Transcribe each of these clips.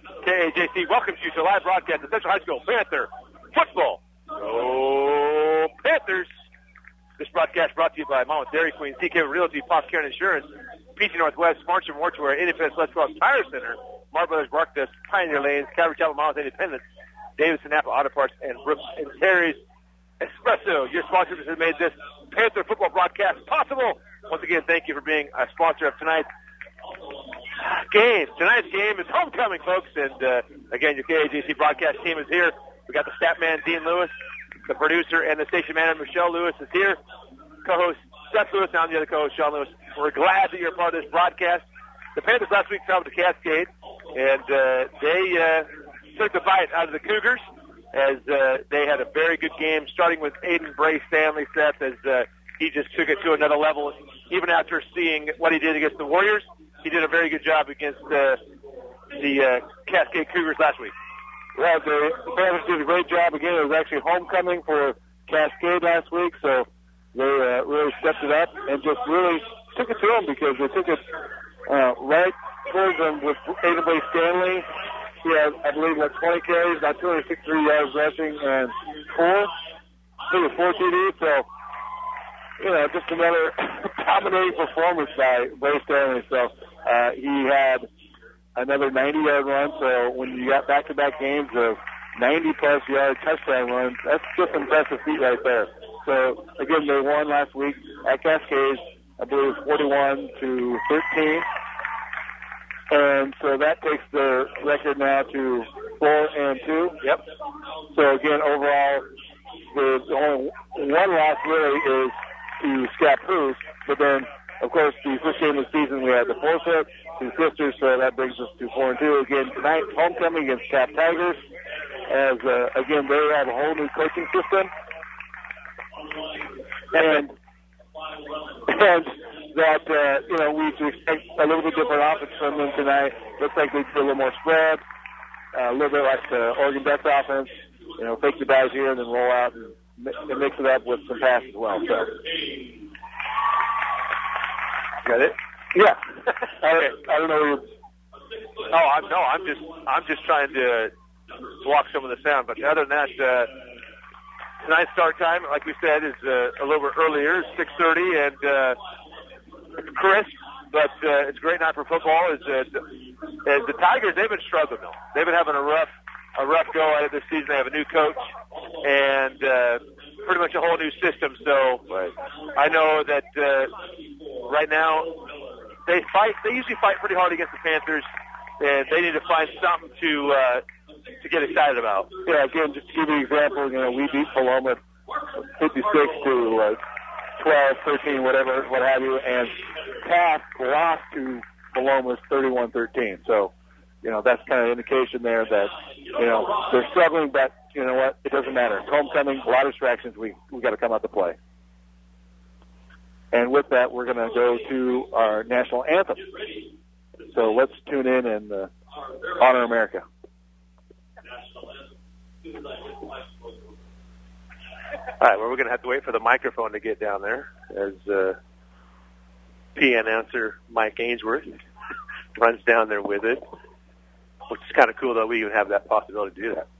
KAJC welcomes you to a live broadcast of Central High School Panther football. Go Panthers! This broadcast brought to you by Mama's Dairy Queen, CK Realty, Pops Care Insurance, PC Northwest, Marshall Mortuary, Independence West Coast Tire Center, Mar Brothers Barkdust, Pioneer Lanes, Calvary Chapel, Mama's Independence, Davidson Napa Auto Parts, and Brooks and Terry's Espresso. Your sponsors have made this Panther football broadcast possible. Once again, thank you for being a sponsor of tonight's game. Tonight's game is homecoming, folks, and again, your KAJC broadcast team is here. We got the stat man, Dean Lewis, the producer, and the station manager, Michelle Lewis, is here. Co-host Seth Lewis, and I'm the other co-host, Sean Lewis. We're glad that you're a part of this broadcast. The Panthers last week traveled to Cascade, and they took the bite out of the Cougars as they had a very good game, starting with Aiden Bray Stanley, Seth, as he just took it to another level. Even after seeing what he did against the Warriors, he did a very good job against the Cascade Cougars last week. Well, the Panthers did a great job. Again, it was actually homecoming for Cascade last week, so they really stepped it up and just really took it to them because they took it right towards them with Aiden Bray Stanley. He had, I believe, 20 carries, about 263 yards rushing, and 4 TDs. So, just another dominating performance by Bray Stanley. So he had another 90-yard run. So when you got back-to-back games of 90-plus yard touchdown runs, that's just an impressive feat right there. So again, they won last week at Cascade, I believe, 41-13. And so that takes their record now to 4-2. Yep. So again, overall, the only one loss really is to Scappoose. But then, of course, the first game of the season, we had the forfeit to Sisters, so that brings us to 4-2. Again, tonight, homecoming against Cap Tigers, as, again, they have a whole new coaching system. And that, we should expect a little bit different offense from them tonight. Looks like they do a little more spread, a little bit like the Oregon Ducks offense, fake the guys here and then roll out and mix it up with some pass as well. So. Got it? Yeah. I don't know. I'm just trying to block some of the sound. But other than that, tonight's start time, like we said, is a little bit earlier, 6:30, and crisp. But it's a great night for football. As the Tigers, they've been struggling though. They've been having a rough go at it this season. They have a new coach and pretty much a whole new system. So I know that right now they usually fight pretty hard against the Panthers, and they need to find something to get excited about. Yeah, again, just to give you an example, we beat Paloma 56-12, 13, whatever, what have you, and Taft lost to Paloma's 31-13. So, that's kind of indication there that, they're struggling, but you know what? It doesn't matter. It's homecoming, a lot of distractions. We got to come out to play. And with that, we're going to go to our national anthem. So let's tune in and honor America. All right, well, we're going to have to wait for the microphone to get down there as P announcer Mike Ainsworth runs down there with it, which is kind of cool that we even have that possibility to do that.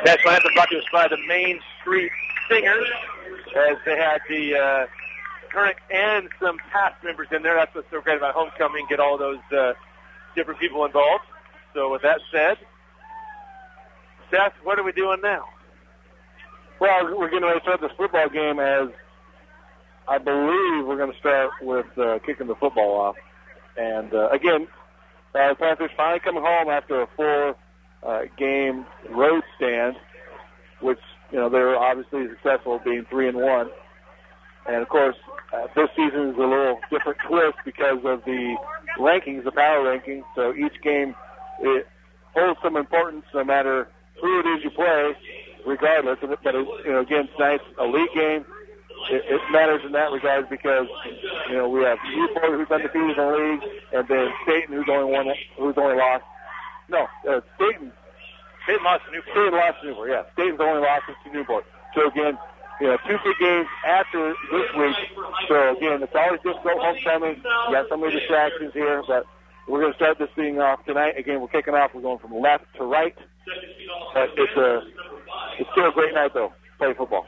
National Anthem brought to us by the Main Street Singers, as they had the current and some past members in there. That's what's so great about homecoming, get all those different people involved. So with that said, Seth, what are we doing now? Well, we're getting ready to start this football game, as I believe we're going to start with kicking the football off. And again, the Panthers finally coming home after a four-game road stand, which, they were obviously successful, being 3-1. And of course, this season is a little different twist because of the rankings, the power rankings. So each game, it holds some importance no matter who it is you play, regardless. But again, tonight's a league game. It matters in that regard because we have Newport, who's undefeated in the league, and then Staten, who's only lost. No, Staten lost to Newport. Staten lost to Newport. Yeah, Staten's only lost to Newport. So again, two big games after this week. So again, it's always difficult homecoming. You got so many distractions here, but we're going to start this thing off tonight. Again, we're kicking off. We're going from left to right. But it's still a great night, though. Play football.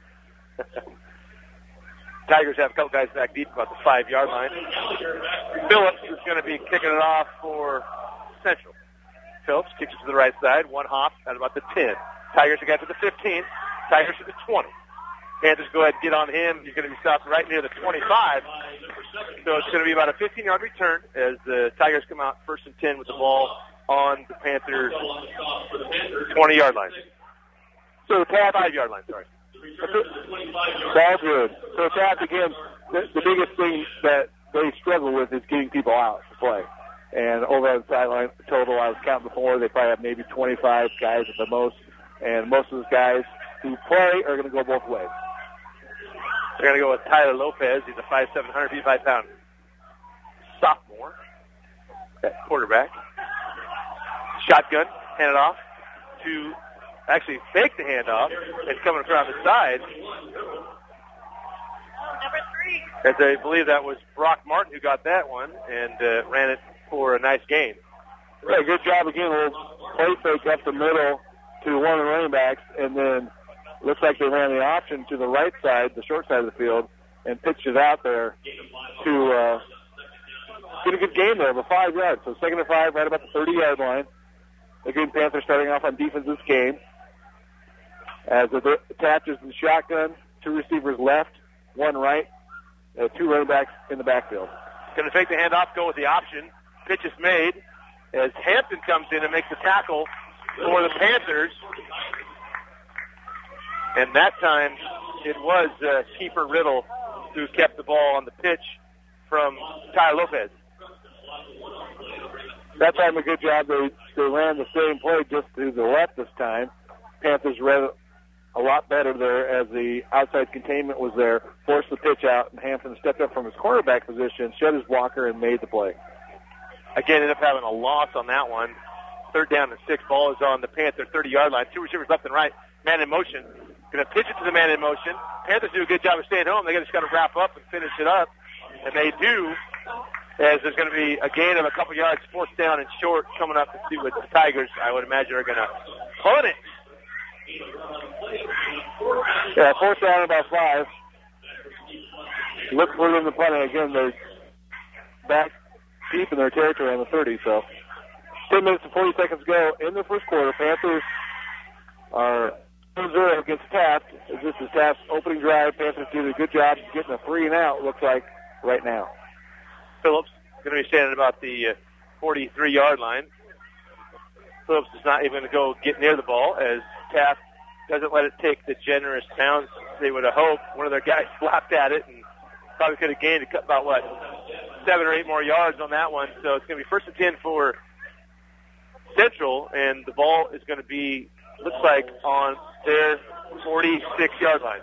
Tigers have a couple guys back deep about the 5-yard line. Phillips is going to be kicking it off for Central. Phillips kicks it to the right side. One hop at about the 10. Tigers have got to the 15. Tigers to the 20. Panthers go ahead and get on him. He's going to be stopped right near the 25. So it's going to be about a 15-yard return as the Tigers come out 1st and 10 with the ball on the Panthers' 20-yard line. So the 5-yard line, sorry. All good. So Taft, again, the biggest thing that they struggle with is getting people out to play. And over on the sideline total, I was counting before, they probably have maybe 25 guys at the most. And most of those guys who play are going to go both ways. They're going to go with Tyler Lopez. He's a 5'7", 155-pound sophomore quarterback. Shotgun, hand it off to actually fake the handoff. It's coming around the side. Number 3. As I believe that was Brock Martin who got that one and ran it for a nice gain. Yeah, good job again. We'll play fake up the middle to one of the running backs, and then looks like they ran the option to the right side, the short side of the field, and pitched it out there to get a good game there, about 5 yards. So 2nd and 5, right about the 30-yard line. The Green Panthers starting off on defense this game. As it attaches the shotgun, 2 receivers left, 1 right, 2 running backs in the backfield. Going to take the handoff, go with the option. Pitch is made as Hampton comes in and makes the tackle for the Panthers. And that time it was Keeper Riddle who kept the ball on the pitch from Tyler Lopez. That time a good job. They ran the same play just to the left this time. Panthers read a lot better there as the outside containment was there, forced the pitch out, and Hampton stepped up from his cornerback position, shed his blocker, and made the play. Again, ended up having a loss on that one. 3rd down and 6. Ball is on the Panther 30-yard line. 2 receivers left and right. Man in motion. Going to pitch it to the man in motion. Panthers do a good job of staying home. They just got to wrap up and finish it up. And they do, as there's going to be a gain of a couple yards, 4th down and short coming up to see what the Tigers, I would imagine, are going to punt it. Yeah, 4th down about 5. Look for them to punt it. Again, they're back deep in their territory on the 30, so 10 minutes and 40 seconds to go in the first quarter. Panthers are 0 against Taft. This is Taft's opening drive. Panthers did a good job getting a 3 and out, looks like, right now. Phillips going to be standing about the 43-yard line. Phillips is not even going to go get near the ball as Taft doesn't let it take the generous bounce they would have hoped. One of their guys slapped at it and probably could have gained about, 7 or 8 more yards on that one. So it's going to be 1st and 10 for Central, and the ball is going to be, looks like, on their 46-yard line.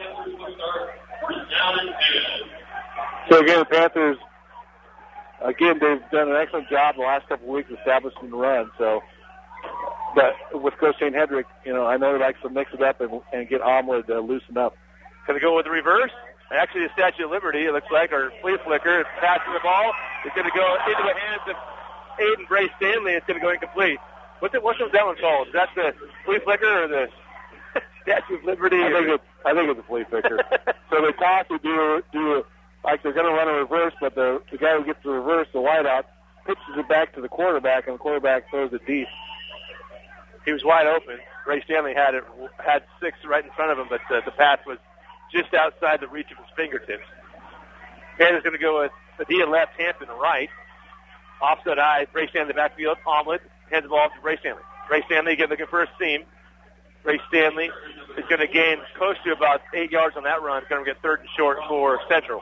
So again, the Panthers, they've done an excellent job the last couple of weeks establishing the run. So, but with Coach St. Hedrick, I know he likes to mix it up and get Omelet loosened up. Going to go with the reverse. Actually, the Statue of Liberty, it looks like, or flea flicker, is passing the ball. It's going to go into the hands of Aiden Bray Stanley. It's going to go incomplete. What's that one called? Is that the flea flicker or the Statue of Liberty? I think it's a flea flicker. So they toss to do like they're going to run a reverse, but the guy who gets the reverse, the wideout, pitches it back to the quarterback, and the quarterback throws it deep. He was wide open. Ray Stanley had 6 right in front of him, but the pass was just outside the reach of his fingertips. Panthers going to go with Padilla left, Hampton right. Offset eye, Ray Stanley in the backfield. Omelet hands the ball to Ray Stanley. Ray Stanley again looking for a seam. Ray Stanley is going to gain close to about 8 yards on that run. Going to get 3rd and short for Central.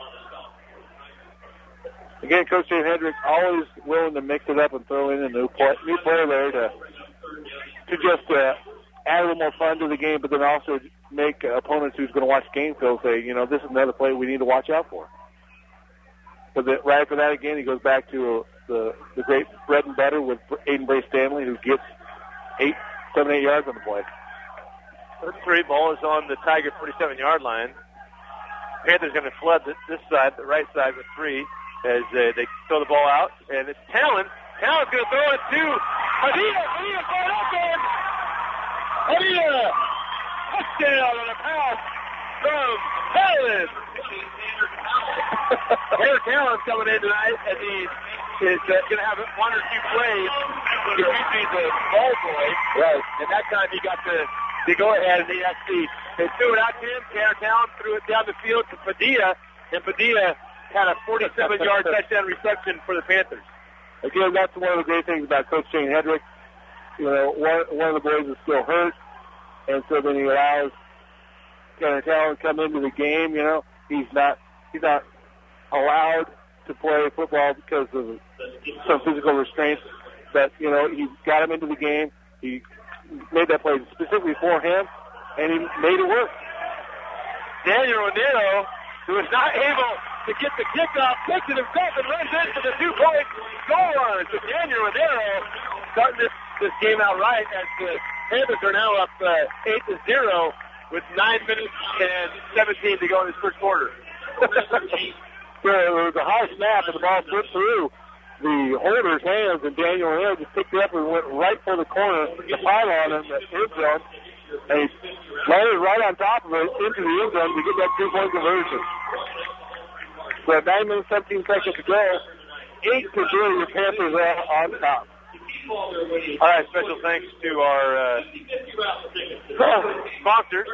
Again, Coach Shane Hendrick always willing to mix it up and throw in a new player there to just add a little more fun to the game, but then also make opponents who's going to watch the game feel say, this is another play we need to watch out for. But right after that, again, he goes back to the great bread and butter with Aiden Ray Stanley, who gets 7, 8 yards on the play. 3rd ball is on the Tiger 47-yard line. Panthers going to flood this side, the right side, with 3 as they throw the ball out, and it's Talon. Talon's going to throw it to Padilla. Padilla caught up in. Padilla, touchdown on a pass from Talon. Eric Talon's coming in tonight, and he is going to have 1 or 2 plays. He's usually the ball boy, right? And that time he got the go ahead, and he actually they threw it out to him. Tanner Talon threw it down the field to Padilla, and Padilla had a 47-yard touchdown reception for the Panthers. Again, that's one of the great things about Coach Shane Hendrick. One of the boys is still hurt, and so then he allows Tanner Talon to come into the game. He's not allowed to play football because of some physical restraints. But he got him into the game. He made that play specifically for him, and he made it work. Daniel O'Neill, who was not able to get the kickoff, takes it himself and runs into the 2-point goal line. So Daniel O'Neill starting this game out right as the Panthers are now up 8-0 with 9 minutes and 17 to go in this first quarter. There was a high snap and the ball slipped through the holder's hands, and Daniel O'Neill just picked it up and went right for the corner, the pylon in the end zone, and he landed right on top of it into the end zone to get that 2-point conversion. So 9 minutes, 17 seconds to go. 8-0, the Panthers are on top. All right, special thanks to our sponsors.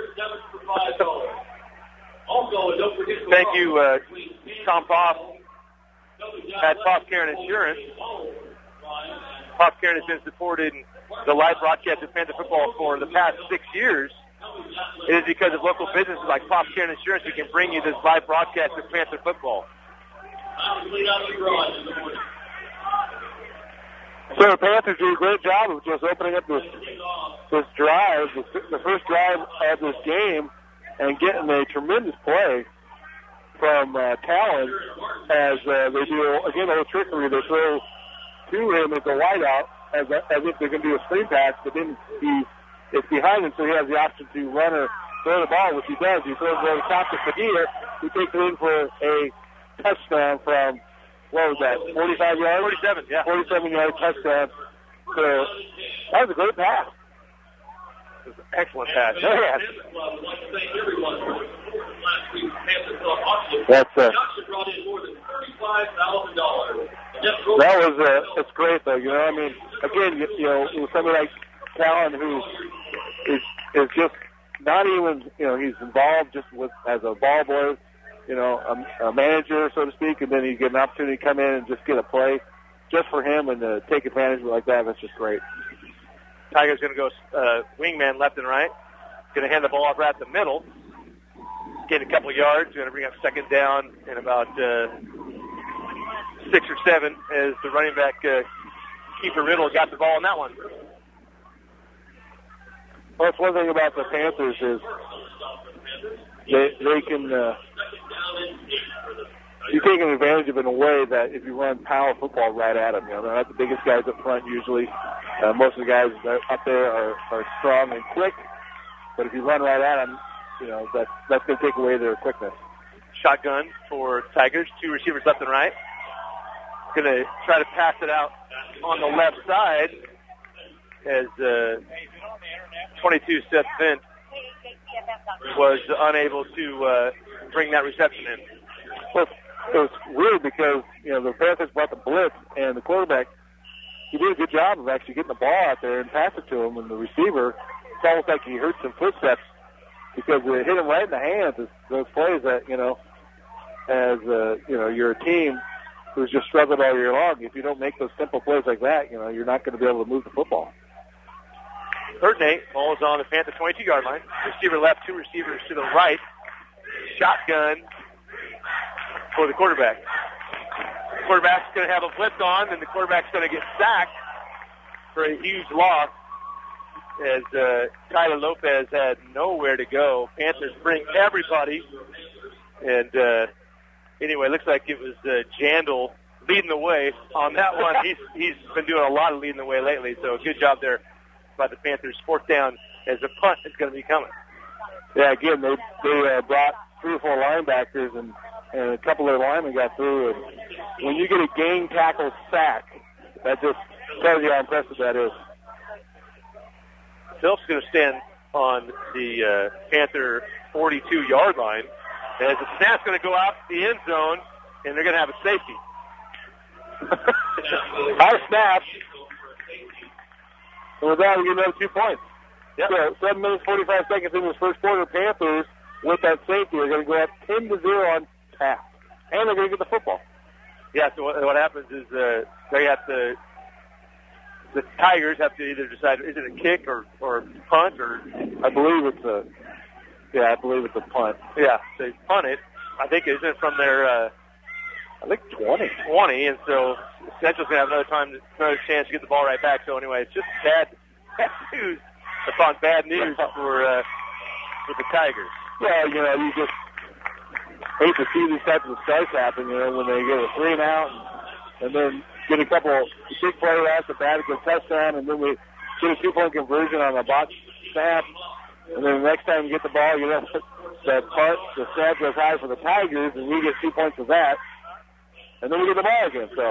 Thank you, Tom Poff at Poff Karen Insurance. Poff Karen has been supporting the live broadcast of Panther football for the past 6 years. It is because of local businesses like Poff Karen Insurance who can bring you this live broadcast of Panther football. So the Panthers do a great job of just opening up this drive, the first drive of this game, and getting a tremendous play from Talon as they do, again, a little trickery. They throw to him as a wideout as if they're going to do a screen pass, but then it's behind him, so he has the option to run or throw the ball, which he does. He throws it over the top to Padilla, who takes it in for a touchdown from, what was that, 45 yards? 47, yeah. 47-yard touchdown. So that was a great pass. It was an excellent pass. Yeah. That's great, though. I mean, again, with somebody like Talon who is just not even, he's involved just as a ball boy, a manager, so to speak, and then you get an opportunity to come in and just get a play just for him and to take advantage of it like that. That's just great. Tiger's going to go wingman left and right. Going to hand the ball off right at the middle. Gain a couple of yards. Going to bring up second down in about 6 or 7 as the running back, Keeper Riddle, got the ball on that one. Well, that's one thing about the Panthers is they can you're taking advantage of it in a way that if you run power football right at them, they're not the biggest guys up front usually. Most of the guys up there are strong and quick, but if you run right at them, that's going to take away their quickness. Shotgun for Tigers, 2 receivers left and right. Going to try to pass it out on the left side. as 22 Seth Vint was unable to bring that reception in. Well, it was weird because, the Panthers brought the blitz, and the quarterback, he did a good job of actually getting the ball out there and pass it to him, and the receiver, it's almost like he heard some footsteps because it hit him right in the hands. It's those plays that, as, you're a team who's just struggled all year long. If you don't make those simple plays like that, you're not going to be able to move the football. 3rd and 8. Ball is on the Panther 22-yard line. Receiver left, 2 receivers to the right. Shotgun for the quarterback. The quarterback's going to have a blitz on, and the quarterback's going to get sacked for a huge loss as Tyler Lopez had nowhere to go. Panthers bring everybody. And anyway, looks like it was Jandal leading the way on that one. He's been doing a lot of leading the way lately, so good job there by the Panthers. 4th down as the punt is going to be coming. Yeah, again, they brought 3 or 4 linebackers, and a couple of their linemen got through. And when you get a game tackle sack, that just tells you how impressive that is. Phillips is going to stand on the Panther 42-yard line as the snap's going to go out the end zone, and they're going to have a safety. Out of snap. And with that, we get another 2 points. Yep. So 7 minutes, 45 seconds in this first quarter. Panthers, with that safety, are going to go up 10-0 on tap. And they're going to get the football. Yeah, so what happens is they have to, the Tigers have to either decide, is it a kick or punt, or I believe it's a punt. Yeah, they punt it. I think isn't it from their 20, and so Central's going to have another chance to get the ball right back. So anyway, it's just bad news upon bad news for the Tigers. Yeah, you just hate to see these types of strikes happen, when they get a 3 and out and then get a couple big plays after that, a good touchdown, and then we get a 2-point conversion on a box snap. And then the next time you get the ball, that punt, the snap goes high for the Tigers, and we get 2 points for that. And then we get the ball again, so.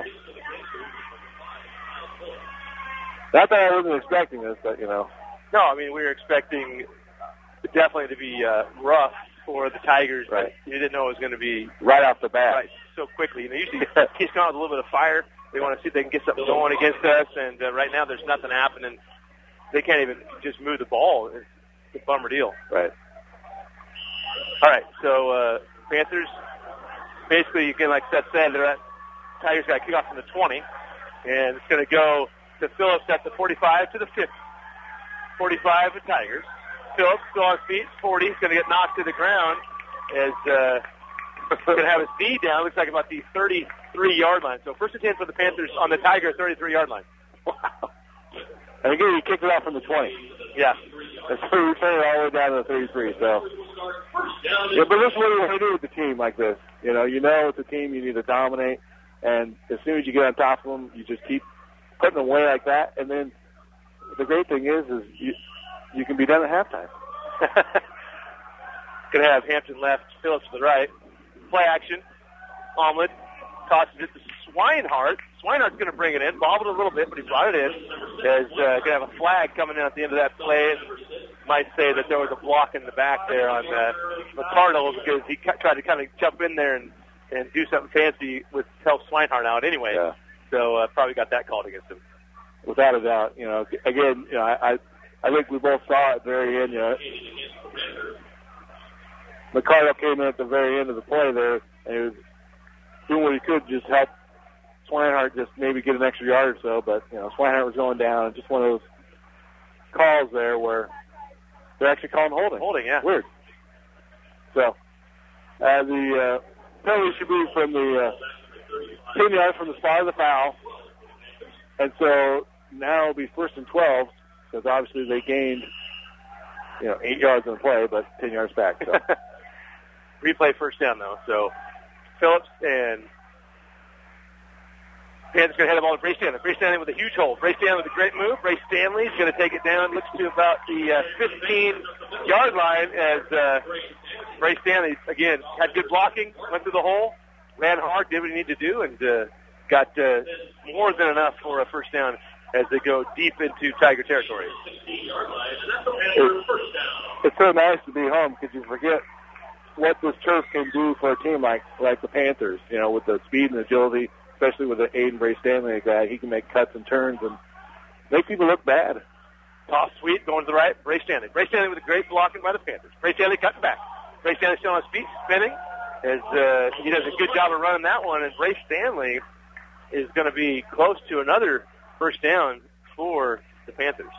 Not that I wasn't expecting this, but, No, I mean, we were expecting definitely to be rough for the Tigers, right. But you didn't know it was going to be right off the bat. Right, so quickly. Usually he's gone with a little bit of fire. They want to see if they can get something going against us, and right now there's nothing happening. They can't even just move the ball. It's a bummer deal. Right. All right, so Panthers, basically, again, like Seth said, Tigers got a kickoff from the 20, and it's going to go to Phillips at the 45 to the 50. 45 the Tigers. Phillips still on his feet, 40. He's going to get knocked to the ground as he's going to have his knee down. Looks like about the 33-yard line. So 1st and 10 for the Panthers on the Tiger 33-yard line. Wow. And again, he kicked it off from the 20. Yeah. And so we turned it all the way down to the 33. So, yeah, but this is what you want to do with the team like this. It's a team you need to dominate, and as soon as you get on top of them, you just keep putting them away like that. And then the great thing is you can be done at halftime. Going to have Hampton left, Phillips to the right. Play action. Omelet tosses it to Swinehart. Swinehart's going to bring it in. Bobbled a little bit, but he brought it in. There's going to have a flag coming in at the end of that play. Might say that there was a block in the back there on McCardle because he tried to kind of jump in there and do something fancy with help Swinehart out anyway. Yeah. So probably got that called against him. Without a doubt. Again, I think we both saw it at the very end. McCardle came in at the very end of the play there, and he was doing what he could to just help Swinehart just maybe get an extra yard or so. But, Swinehart was going down. Just one of those calls there where they're actually calling holding. Holding, yeah. Weird. So, the penalty should be from the 10 yards from the spot of the foul. And so now it'll be 1st and 12 because obviously they gained, 8 yards in the play, but 10 yards back. So. Replay 1st down, though. So Phillips and Panthers going to head the ball to Bray Stanley. Bray Stanley with a huge hole. Bray Stanley with a great move. Bray Stanley's going to take it down. Looks to about the 15-yard line as Bray Stanley, again, had good blocking, went through the hole, ran hard, did what he needed to do, and got more than enough for a 1st down as they go deep into Tiger territory. It's so nice to be home because you forget what this turf can do for a team like the Panthers, you know, with the speed and agility, especially with the Aiden Bray Stanley guy. He can make cuts and turns and make people look bad. Toss sweep going to the right. Bray Stanley. Bray Stanley with a great blocking by the Panthers. Bray Stanley cutting back. Bray Stanley still on his feet, spinning. As he does a good job of running that one, and Bray Stanley is going to be close to another first down for the Panthers.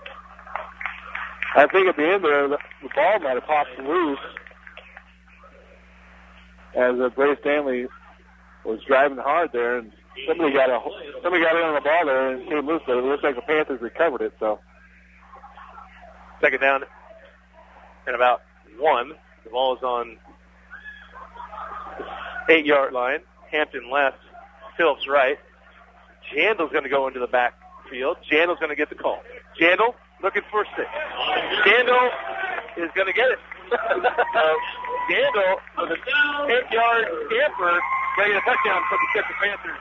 I think at the end there, the ball might have popped loose as Bray Stanley was driving hard there, and somebody got in on the ball there and came loose, but it looks like the Panthers recovered it. So second down and about 1. The ball is on the 8-yard line. Hampton left, Phillips right. Jandal's going to go into the backfield. Jandal's going to get the call. Jandal looking for a 6. Jandal is going to get it. Jandal with a 8-yard scamper, bringing a touchdown for the Panthers.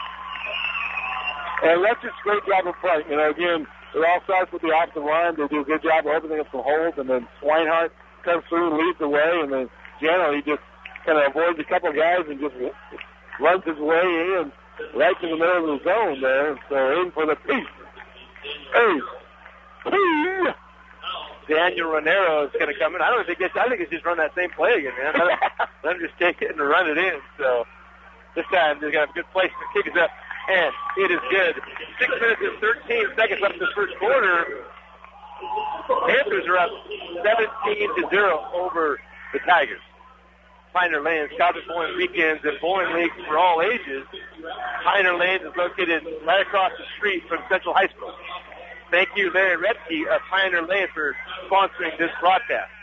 And that's just a great job in front. You know, again, it all starts with the offensive line. They do a good job of opening up some holes, and then Swinehart comes through and leads the way, and then Jandal, he just kind of avoids a couple of guys and just runs his way in right to the middle of the zone there. So in for the piece. Daniel Ranero is going to come in. I think it's just run that same play again, man. Let him just take it and run it in. So this time they're going to have a good place to kick it up. And it is good. 6 minutes and 13 seconds left in the first quarter. Panthers are up 17-0 over the Tigers. Pioneer Lanes, Cosmic Bowling Weekends, and bowling leagues for all ages. Pioneer Lanes is located right across the street from Central High School. Thank you, Larry Retzke of Pioneer Lanes, for sponsoring this broadcast.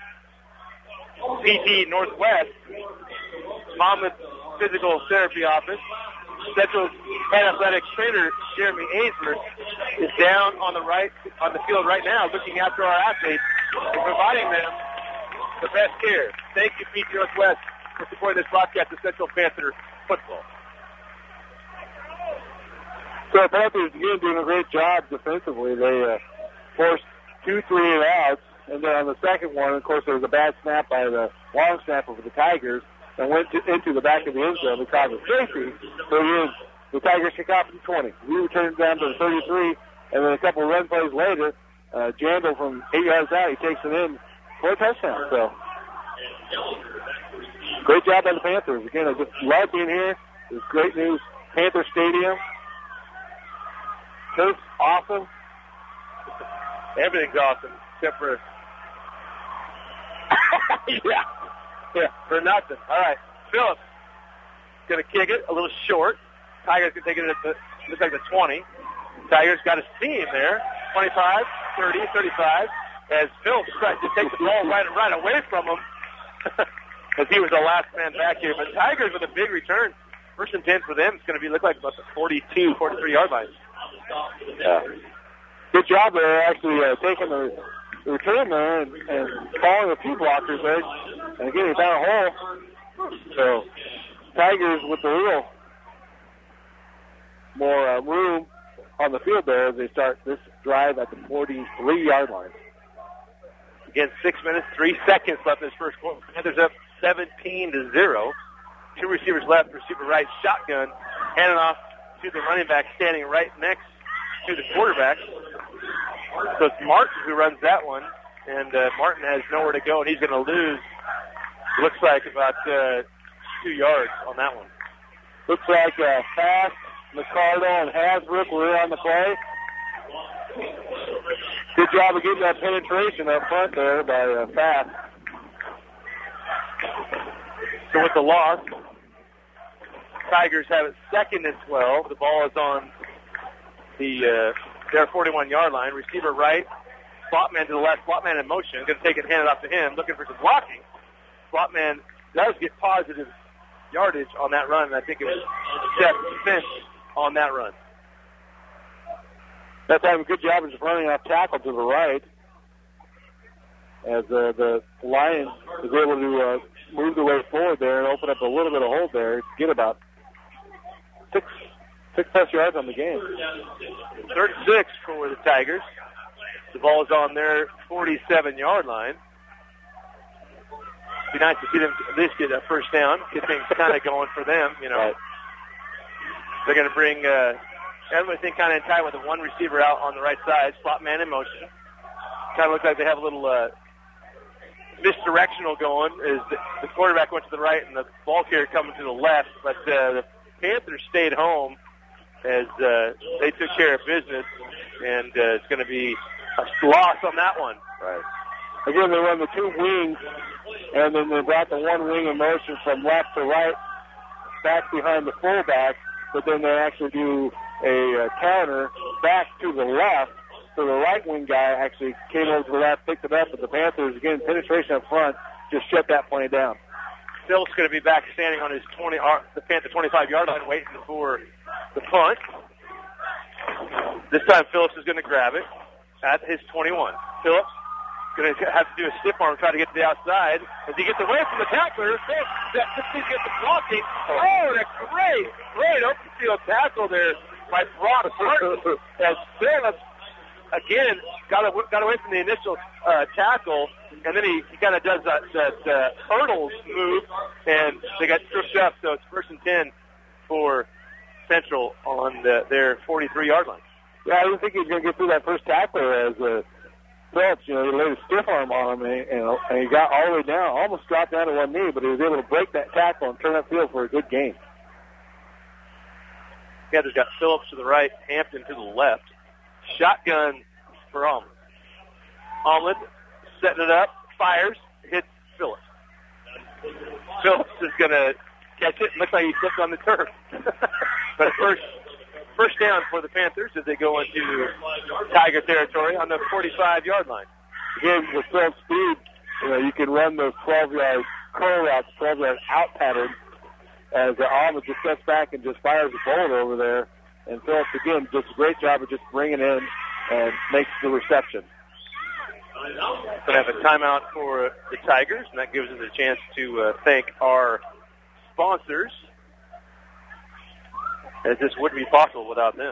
PT Northwest, Monmouth Physical Therapy Office, Central Head Athletic Trainer Jeremy Ainsworth is down on the field right now, looking after our athletes and providing them the best care. Thank you, PT Northwest, for supporting this broadcast of Central Panther football. So the Panthers, again, doing a great job defensively. They forced 2 3-and-outs, and then on the second one, of course, there was a bad snap by the long snapper for the Tigers and went into the back of the end zone because of safety. So the Tigers kick off at the 20. We return down to the 33, and then a couple of run plays later, Jandal from 8 yards out, he takes it in for a touchdown. So great job by the Panthers. Again, I just love being here. It's great news. Panther Stadium. Turf's awesome. Everything's awesome except for yeah, for nothing. All right, Phillips going to kick it a little short. Tigers can take it at looks like the 20. Tigers got a seam there. 25, 30, 35. As Phillips tried to take the ball right away from him, as he was the last man back here. But Tigers with a big return. First and 10 for them. It's going to look like about the 42, 43-yard line. Yeah. Good job there, actually taking the return there and calling a few blockers there and getting down a hole. So Tigers with the real more room on the field there as they start this drive at the 43-yard line. Again, 6 minutes, 3 seconds left in this first quarter. Panthers up 17-0. 2 receivers left. Receiver right, shotgun, handing off to the running back standing right next to the quarterback. So it's Martin who runs that one, and Martin has nowhere to go, and he's going to lose, looks like, about 2 yards on that one. Looks like Fast, McCardle, and Hasbrook were on the play. Good job of getting that penetration up front there by Fast. So with the loss, Tigers have it 2nd and 12. The ball is on their 41-yard line. Receiver right, Slotman to the left, Slotman in motion. Going to take it and hand it off to him, looking for some blocking. Slotman does get positive yardage on that run, and I think it was Jeff Finch on that run. That time, a good job of just running off tackle to the right as the Lions was able to move the way forward there and open up a little bit of hold there to get about 6+ yards on the game. 36 for the Tigers. The ball is on their 47-yard line. It'd be nice to see them at least get a first down, get things kind of going for them, you know. Right. They're going to bring everything kind of in tight with the one receiver out on the right side, slot man in motion. Kind of looks like they have a little misdirectional going as the quarterback went to the right and the ball carrier coming to the left, but the Panthers stayed home as they took care of business, and it's going to be a loss on that one. Right. Again, they run the two wings, and then they brought the one wing in motion from left to right, back behind the fullback, but then they actually do a counter back to the left. So the right wing guy actually came over to the left, picked it up, but the Panthers, again, penetration up front, just shut that play down. Phil's going to be back standing on his the Panther 25-yard line waiting for the punt. This time Phillips is going to grab it at his 21. Phillips going to have to do a stiff arm, try to get to the outside. As he gets away from the tackler, Phillips gets the blocking. Oh, and a great open field tackle there by Brock Martin. As Phillips, again, got away from the initial tackle, and then he kind of does that hurdles move, and they got stripped up, so it's 1st and 10 for Central on their 43-yard line. Yeah, I didn't think he was going to get through that first tackler as Phillips, he laid a stiff arm on him, and he got all the way down, almost dropped down to one knee, but he was able to break that tackle and turn upfield for a good gain. Panthers got Phillips to the right, Hampton to the left. Shotgun for Almond. Almond setting it up, fires, hits Phillips. Phillips is going to catch it. Looks like he slipped on the turf. But first down for the Panthers as they go into Tiger territory on the 45-yard line. Again, with Phillips' speed, you can run those 12-yard curl routes, 12-yard out pattern, as Almond just steps back and just fires a bullet over there. And Phillips, again, does a great job of just bringing in and makes the reception. Going to have a timeout for the Tigers, and that gives us a chance to thank our sponsors, as this wouldn't be possible without them.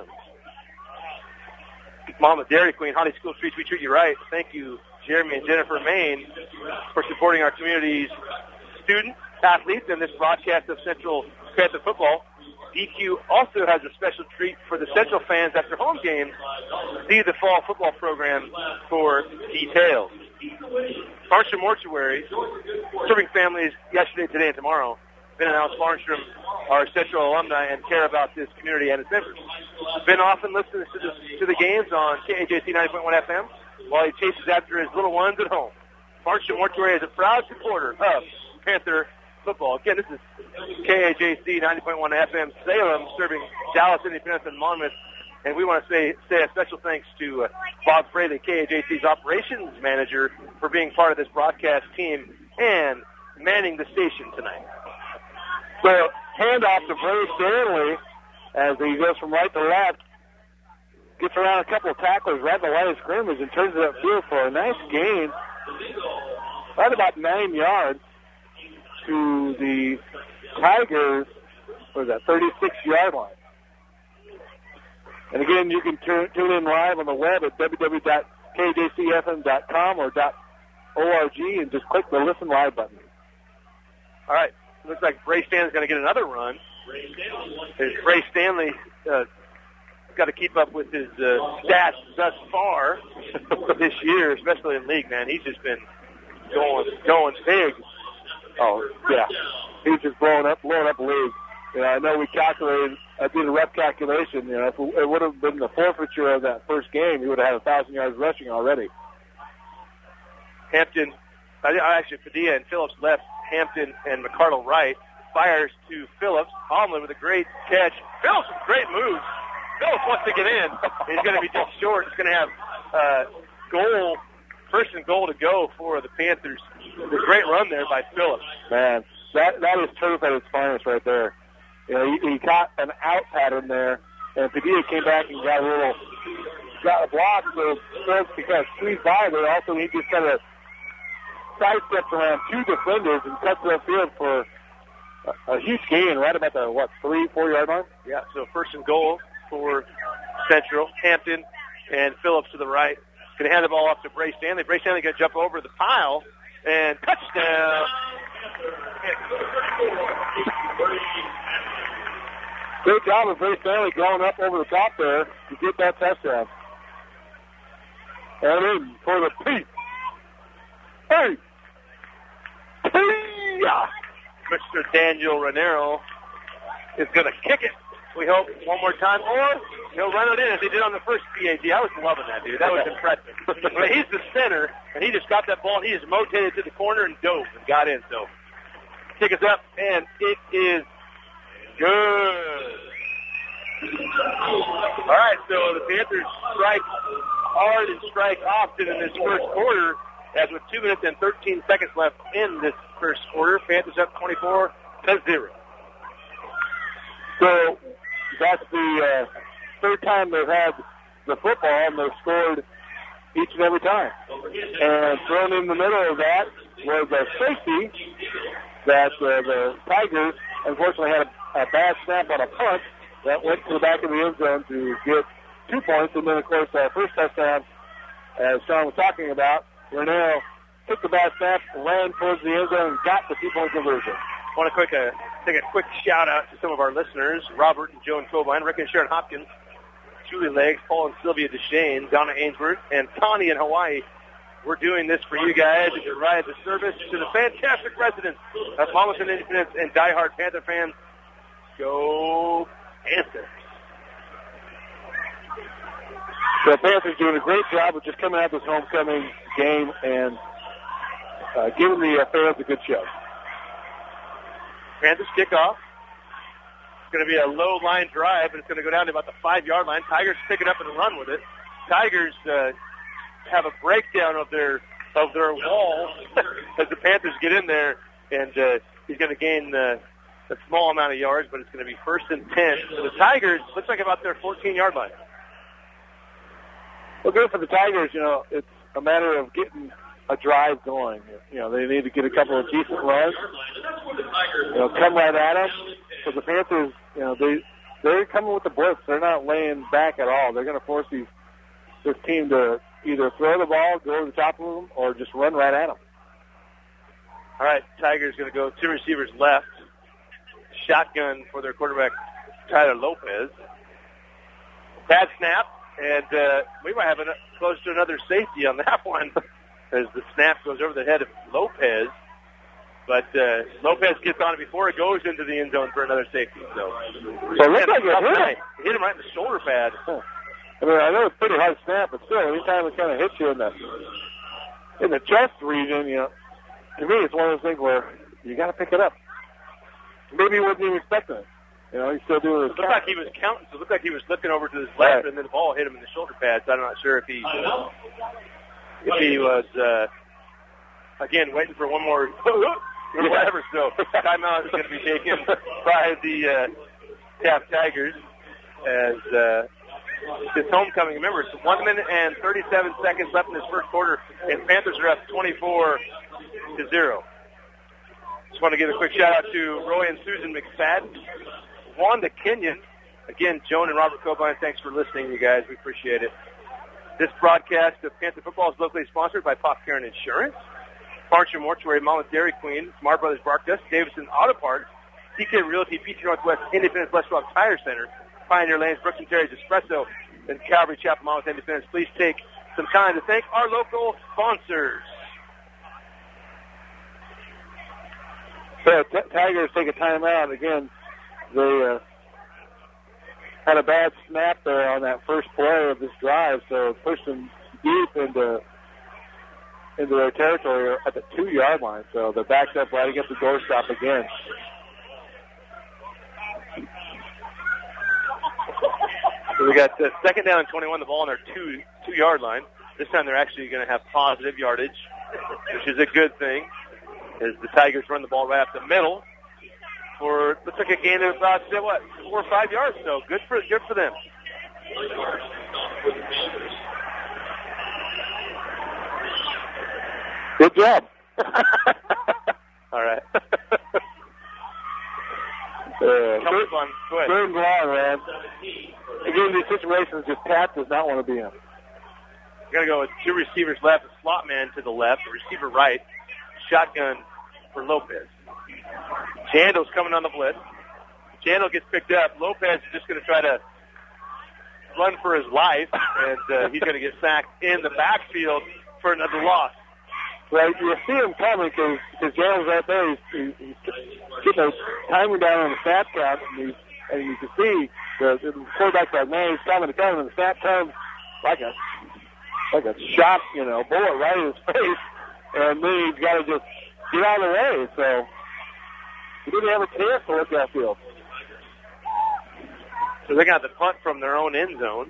Mama Dairy Queen, Holly School Streets, we treat you right. Thank you, Jeremy and Jennifer Main, for supporting our community's students, athletes, and this broadcast of Central Panther football. DQ also has a special treat for the Central fans after home games. See the fall football program for details. Farnstrom Mortuary, serving families yesterday, today, and tomorrow. Ben and Alice Farnstrom are Central alumni and care about this community and its members. Ben often listens to the games on KAJC 90.1 FM while he chases after his little ones at home. Farnstrom Mortuary is a proud supporter of Panther football. Again, this is KAJC 90.1 FM Salem, serving Dallas, Independence, and Monmouth. And we want to say a special thanks to Bob Fraley, KAJC's operations manager, for being part of this broadcast team and manning the station tonight. So, handoff to Bray Stanley as he goes from right to left, gets around a couple of tacklers right in the line of scrimmage and turns it upfield for a nice gain, right about 9 yards to the Tigers, 36-yard line. And again, you can tune in live on the web at www.kjcfm.com or .org and just click the Listen Live button. All right. Looks like Bray Stanley's going to get another run. Bray Stanley got to keep up with his stats thus far this year, especially in league, man. He's just been going big. Oh, yeah. He's just blowing up league. I know we calculated, I did a rep calculation, if it would have been the forfeiture of that first game, he would have had 1,000 yards rushing already. Hampton, actually Padilla and Phillips left, Hampton and McCardle right, fires to Phillips. Holmlin with a great catch. Phillips with great moves. Phillips wants to get in. He's going to be just short. He's going to have first and goal to go for the Panthers. A great run there by Phillips. Man, that is turf at its finest right there. He caught an out pattern there, and Padilla came back and got a block, so Phillips could kind of squeeze by, but also he just kind of sidesteps around two defenders and cuts it upfield for a huge gain right about the, 3-4 yard line? Yeah, so first and goal for Central. Hampton and Phillips to the right. Going to hand the ball off to Bray Stanley. Bray Stanley going to jump over the pile and touchdown. Great job of Bray Stanley going up over the top there to get that touchdown. And in for the Pete. Hey! Mr. Daniel Ranero is going to kick it, we hope, one more time. Or he'll run it in as he did on the first PAT. I was loving that, dude. That was impressive. But he's the center, and he just got that ball, and he just rotated to the corner and dove and got in. So kick us up, and it is good. All right, so the Panthers strike hard and strike often in this first quarter, as with 2 minutes and 13 seconds left in this first quarter. Panthers up 24-0. So that's the third time they've had the football, and they've scored each and every time. And thrown in the middle of that was a safety that the Tigers unfortunately had a bad snap on a punt that went to the back of the end zone to get 2 points. And then, of course, our first touchdown, as Sean was talking about, Renell took the bad snap, ran towards the end zone, and got the 2-point conversion. I want to take a quick shout-out to some of our listeners, Robert and Joan Cobine, Rick and Sharon Hopkins, Julie Leggs, Paul and Sylvia DeShane, Donna Ainsworth, and Tawny in Hawaii. We're doing this for you guys to provide the service to the fantastic residents of Maumeston Independence and diehard Panther fans. Go Panthers! The Panthers doing a great job of just coming out this homecoming game and giving the fans a good show. Panthers kickoff. It's going to be a low line drive, and it's going to go down to about the 5-yard line. Tigers pick it up and run with it. Tigers have a breakdown of their wall as the Panthers get in there, and he's going to gain a small amount of yards, but it's going to be 1st and 10. So the Tigers looks like about their 14-yard line. Well, good for the Tigers. It's a matter of getting a drive going. They need to get a couple of decent runs. Come right at them. So the Panthers, they're coming with the blitz. They're not laying back at all. They're going to force this team to either throw the ball, go to the top of them, or just run right at them. All right, Tigers going to go 2 receivers left. Shotgun for their quarterback, Tyler Lopez. Bad snap, and we might have close to another safety on that one as the snap goes over the head of Lopez. But Lopez gets on it before it goes into the end zone for another safety. So it looks like it hit him right in the shoulder pad. I mean, I know it's a pretty hard snap, but still, anytime it kind of hits you in the chest region, to me, it's one of those things where you got to pick it up. Maybe he wasn't even expecting it. He's still doing his It looked like he was counting, so it looked like he was looking over to his left, and then the ball hit him in the shoulder pad, so I'm not sure if he was, again, waiting for one more or whatever. So timeout is going to be taken by the Taft Tigers as this homecoming. Remember, it's 1 minute and 37 seconds left in this first quarter, and Panthers are up 24-0. Just want to give a quick shout-out to Roy and Susan McFadden, Wanda Kenyon. Again, Joan and Robert Cobine, thanks for listening, you guys. We appreciate it. This broadcast of Panther Football is locally sponsored by Pop Karen Insurance, Farnshire Mortuary, Monmouth Dairy Queen, Smart Brothers Barkdust, Davidson Auto Parts, TK Realty, PC Northwest, Independence West Rock Tire Center, Pioneer Lanes, Brooks and Terry's Espresso, and Calvary Chapel, Monmouth Independence. Please take some time to thank our local sponsors. So Tigers take a timeout. Again, they had a bad snap there on that first play of this drive, so it pushed them deep into their territory at the 2-yard line. So they're backed up right against the doorstop again. So we got second down and 21, the ball on their 2-yard line. This time they're actually going to have positive yardage, which is a good thing, as the Tigers run the ball right up the middle for, looks like a gain of about, 4 or 5 yards. So good for them. Good job. All right. Come on, go ahead. Third and long, man. Again, these situations just Pat does not want to be in. We're going to go with two receivers left, a slot man to the left, a receiver right, shotgun for Lopez. Jandal's coming on the blitz. Jandal gets picked up. Lopez is just going to try to run for his life, and he's going to get sacked in the backfield for another loss. Right, you see him coming because Jandal's right there. He's getting those timing down on the snap count, and you can see the quarterback's like, man, he's coming, and the snap comes like a shot, bullet right in his face, and then he's got to just get out of the way. So he didn't have a chance to look downfield. So they got the punt from their own end zone.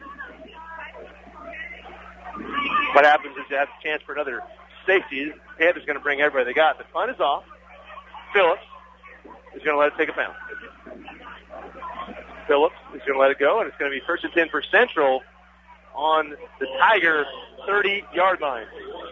What happens is you have a chance for another safety. Panthers going to bring everybody they got. The punt is off. Phillips is going to let it take a bounce. Phillips is going to let it go, and it's going to be 1st and 10 for Central on the Tiger 30-yard line.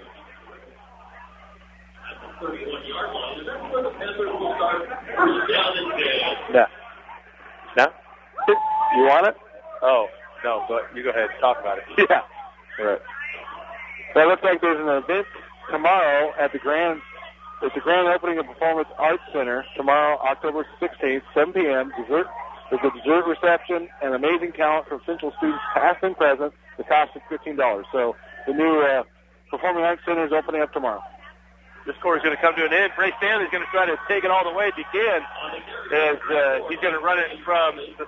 Yeah. No? You want it? Oh, no, but you go ahead and talk about it. Yeah. All right. So it looks like there's an event tomorrow at the grand opening of Performance Arts Center tomorrow, October 16th, 7 p.m. There's a dessert reception and amazing talent from Central students past and present. The cost is $15. So the new Performing Arts Center is opening up tomorrow. This quarter is going to come to an end. Bray Stanley's going to try to take it all the way if he can, as he's going to run it from the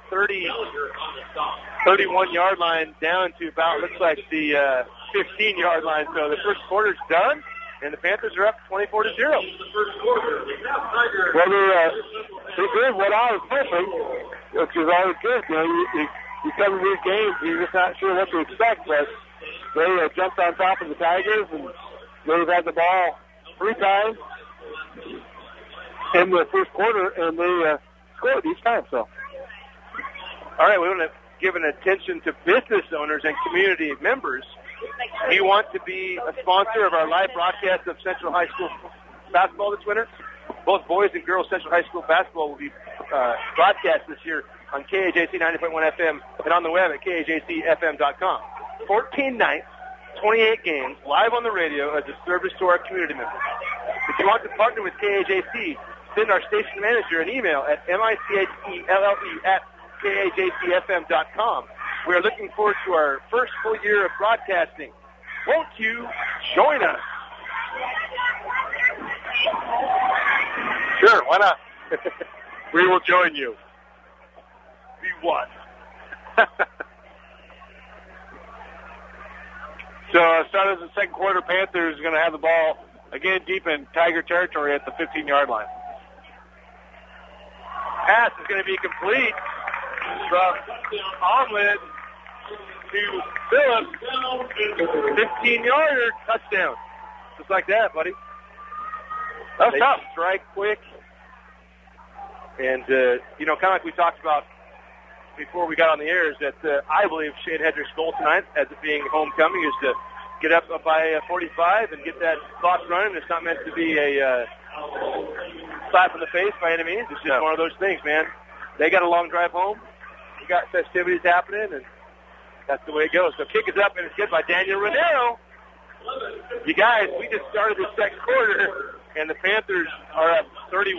31-yard line down to about, looks like the 15-yard line. So the first quarter's done, and the Panthers are up 24-0. Well, they did what I was hoping, which is always good. You come to these games, you're just not sure what to expect, but they jumped on top of the Tigers, and they've had the ball 3 times in the first quarter, and they scored each time. So, all right, we want to give an attention to business owners and community members. Do you want to be a sponsor of our live broadcast of Central High School basketball this winter? Both boys and girls Central High School basketball will be broadcast this year on KAJC 90.1 FM and on the web at KAJCFM.com. 14 nights, 28 games, live on the radio as a service to our community members. If you want to partner with KAJC, send our station manager an email at michelle@kajcfm.com. We are looking forward to our first full year of broadcasting. Won't you join us? sure, why not? We will join you. Be what? So, start of the second quarter, Panthers going to have the ball again deep in Tiger territory at the 15-yard line. Pass is going to be complete from Omlin to Phillips. 15-yarder touchdown. Just like that, buddy. That's they tough. Strike quick. And, kind of like we talked about before we got on the air, is that I believe Shane Hedrick's goal tonight, as it being homecoming, is to get up by 45 and get that clock running. It's not meant to be a slap in the face by any means. It's just one of those things, man. They got a long drive home. We got festivities happening, and that's the way it goes. So kick is up, and it's good by Daniel Renero. You guys, we just started the second quarter, and the Panthers are up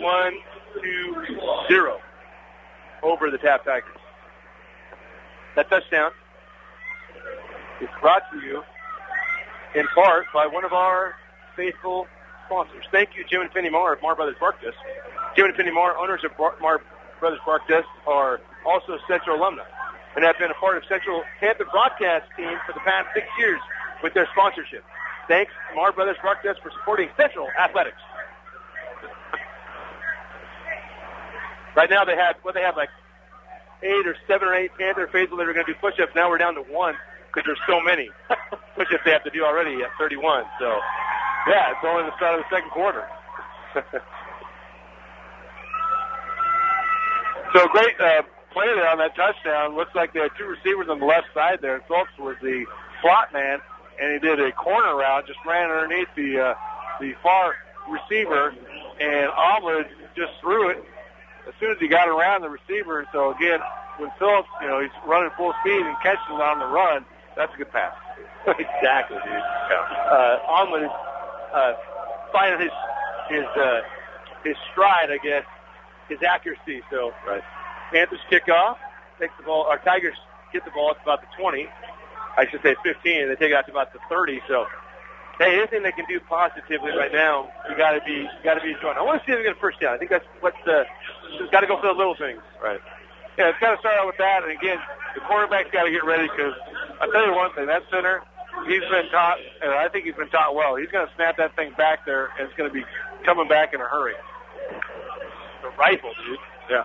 31-0 over the Tap Tigers. That touchdown is brought to you in part by one of our faithful sponsors. Thank you, Jim and Penny Marr of Marr Brothers Barkdust. Jim and Penny Marr, owners of Marr Brothers Barkdust, are also Central alumni and have been a part of Central Panther broadcast team for the past 6 years with their sponsorship. Thanks, Marr Brothers Barkdust, for supporting Central athletics. Right now they have like 8 or 7 or 8 Panther faithful that are going to do push-ups. Now we're down to 1 because there's so many push-ups they have to do already at 31. So, yeah, it's only the start of the second quarter. So great play there on that touchdown. Looks like they had 2 receivers on the left side there. Phillips was the slot man, and he did a corner route, just ran underneath the far receiver, and Omlin just threw it as soon as he got around the receiver. So, again, when Phillips, he's running full speed and catches it on the run, that's a good pass. Exactly, dude. Yeah. Onward is finding his stride, I guess, his accuracy. So, right. Panthers kick off, takes the ball. Our Tigers get the ball at about the 20. I should say 15, and they take it out to about the 30. So, hey, anything they can do positively right now, you got to be enjoying. I want to see them get a first down. I think that's what's got to go for the little things. Right. Yeah, it's got to start out with that. And again, the quarterback's got to get ready because I'll tell you one thing, that center, he's been taught, and I think he's been taught well. He's going to snap that thing back there, and it's going to be coming back in a hurry. The rifle, dude. Yeah.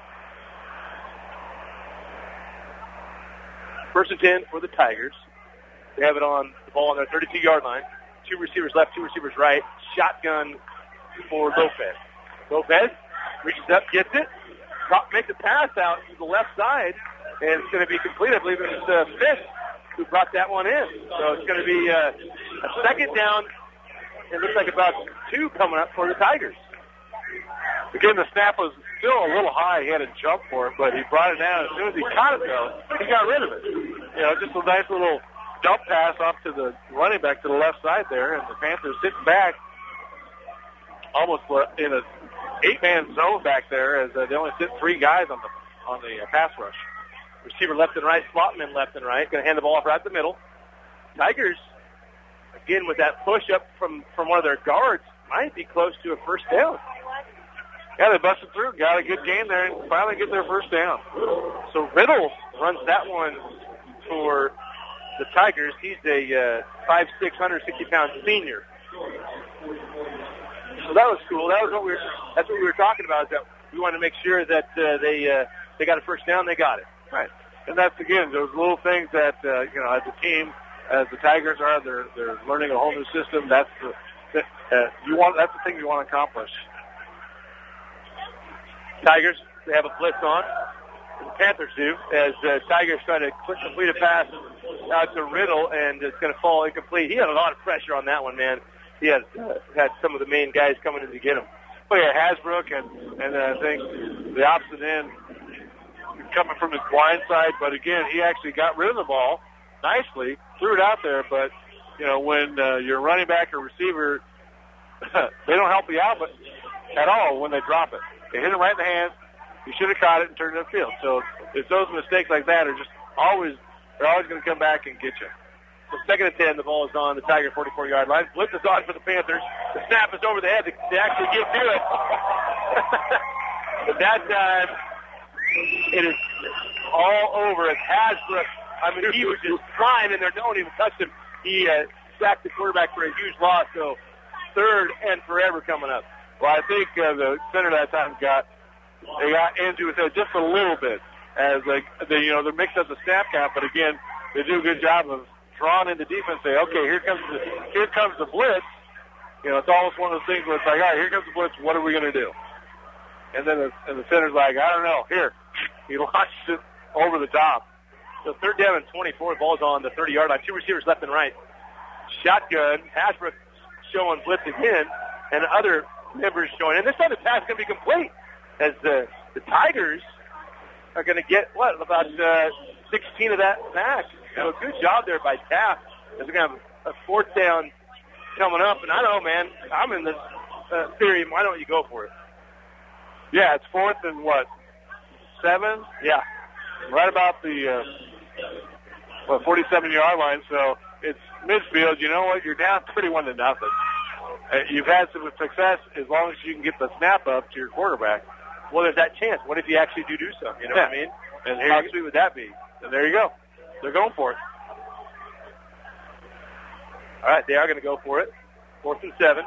First and 10 for the Tigers. They have it on the ball on their 32-yard line. 2 receivers left, 2 receivers right. Shotgun for Lopez. Lopez reaches up, gets it, makes a pass out to the left side, and it's going to be complete. I believe it was Fisk who brought that one in. So it's going to be a second down. It looks like about 2 coming up for the Tigers. Again, the snap was still a little high. He had to jump for it, but he brought it down. As soon as he caught it, though, he got rid of it. Just a nice little dump pass off to the running back to the left side there, and the Panthers sitting back almost in a 8-man zone back there as they only sit 3 guys on the pass rush. Receiver left and right, Slotman left and right. Going to hand the ball off right the middle. Tigers, again, with that push up from one of their guards, might be close to a first down. Yeah, they busted through, got a good game there, and finally get their first down. So Riddle runs that one for the Tigers. He's a 5'6", 160-pound senior. So that was cool. That's what we were talking about. Is that we wanted to make sure that they got a first down. They got it. Right. And that's again those little things that as a team, as the Tigers are, they're learning a whole new system. That's that's the thing you want to accomplish. Tigers, they have a blitz on. The Panthers do, as Tigers try to complete a pass out to Riddle, and it's going to fall incomplete. He had a lot of pressure on that one, man. He had some of the main guys coming in to get him. Well, yeah, Hasbrook and I think the opposite end coming from his blind side, but again, he actually got rid of the ball nicely, threw it out there, but, when you're running back or receiver, they don't help you out at all when they drop it. They hit it right in the hands. You should have caught it and turned it upfield. So it's those mistakes like that are just they're always going to come back and get you. So second and 10, the ball is on the Tiger 44-yard line. Blitz is on for the Panthers. The snap is over the head. They actually get to it. But that time, it is all over. It's Hasbrook. I mean, he was just flying in there. No one even touched him. He sacked the quarterback for a huge loss. So third and forever coming up. Well, I think the center that time got into his head just a little bit as they mix up the snap count, but again, they do a good job of drawing into defense. Say, okay, here comes the blitz. It's almost one of those things where it's like, all right, here comes the blitz. What are we going to do? And then the center's like, I don't know. Here, he launches it over the top. So third down and 24. Ball's on the 30-yard line. 2 receivers left and right. Shotgun. Hasbrook showing blitz again, and other members showing. And this time the pass is going to be complete as the Tigers are going to get, about 16 of that back. So a good job there by Taft. As we're going to have a fourth down coming up. And I don't know, man, I'm in this theory. Why don't you go for it? Yeah, it's 4th and 7? Yeah. Right about the 47-yard line. So it's midfield. You know what? You're down 31-0. You've had some success as long as you can get the snap up to your quarterback. Well, there's that chance. What if you actually do something? You know what I mean? And how sweet would that be? And there you go. They're going for it. All right, they are going to go for it. 4th and 7.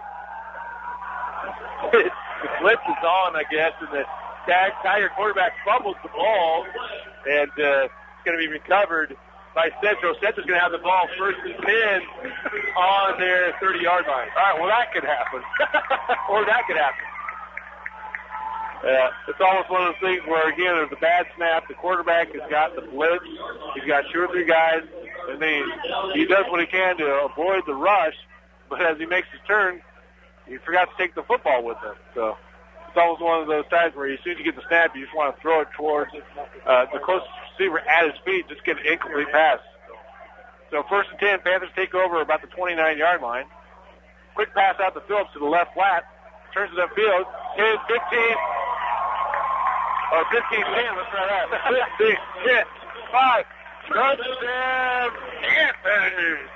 The blitz is on, I guess, and the Tiger quarterback fumbles the ball, and it's going to be recovered by Central. Central's going to have the ball 1st and 10 on their 30-yard line. All right, well, that could happen. Or that could happen. It's almost one of those things where, again, there's a bad snap. The quarterback has got the blitz. He's got 2 or 3 guys, and he does what he can to avoid the rush, but as he makes his turn, he forgot to take the football with him. So it's almost one of those times where as soon as you get the snap, you just want to throw it towards the closest receiver at his feet, just get an incomplete pass. So 1st and 10, Panthers take over about the 29-yard line. Quick pass out to Phillips to the left flat. Turns it upfield. 10, 15. Or 15, 10. Let's try that. 15, 10, 5. Touchdown, Panthers.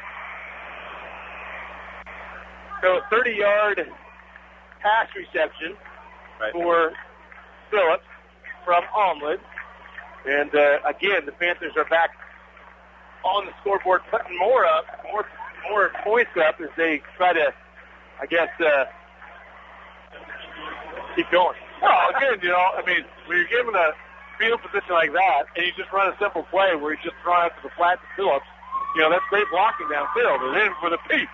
So 30-yard pass reception for Phillips from Omlin. And, again, the Panthers are back on the scoreboard, putting more points up as they try to, I guess, keep going. Well, again, when you're given a field position like that and you just run a simple play where you just throw out to the flat to Phillips, that's great blocking downfield. And then for the peak,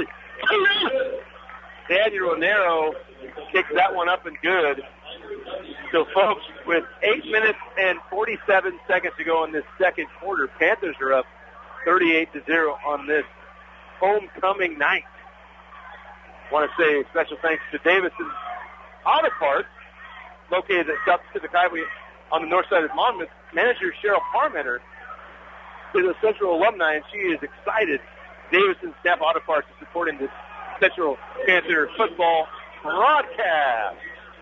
Daniel Romero kicks that one up and good. So, folks, with 8 minutes and 47 seconds to go in this second quarter, Panthers are up 38-0 on this homecoming night. I want to say special thanks to Davidson Auto Parts, located at South Pacific Highway on the north side of Monmouth. Manager Cheryl Parmenter is a Central alumni, and she is excited. Davidson Staff Auto Parts is supporting this Central Panther football broadcast.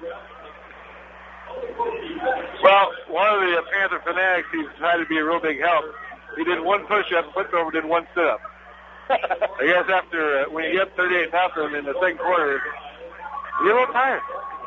Well, one of the Panther fanatics, he's tried to be a real big help. He did one push-up, flipped over, did one sit-up. I guess after, when you get 38-0 in the second quarter, you're a little tired.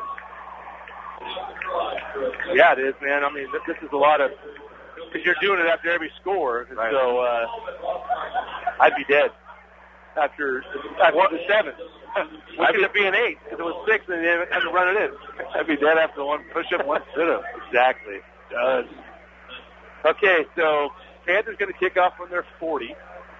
Yeah, it is, man. I mean, this is a lot of, because you're doing it after every score. And right. So I'd be dead after the 7. Which ended up being 8 because it was 6 and they had to run it in. I'd be dead after one push-up, one sit-up. Exactly. Okay, so Panthers going to kick off from their 40.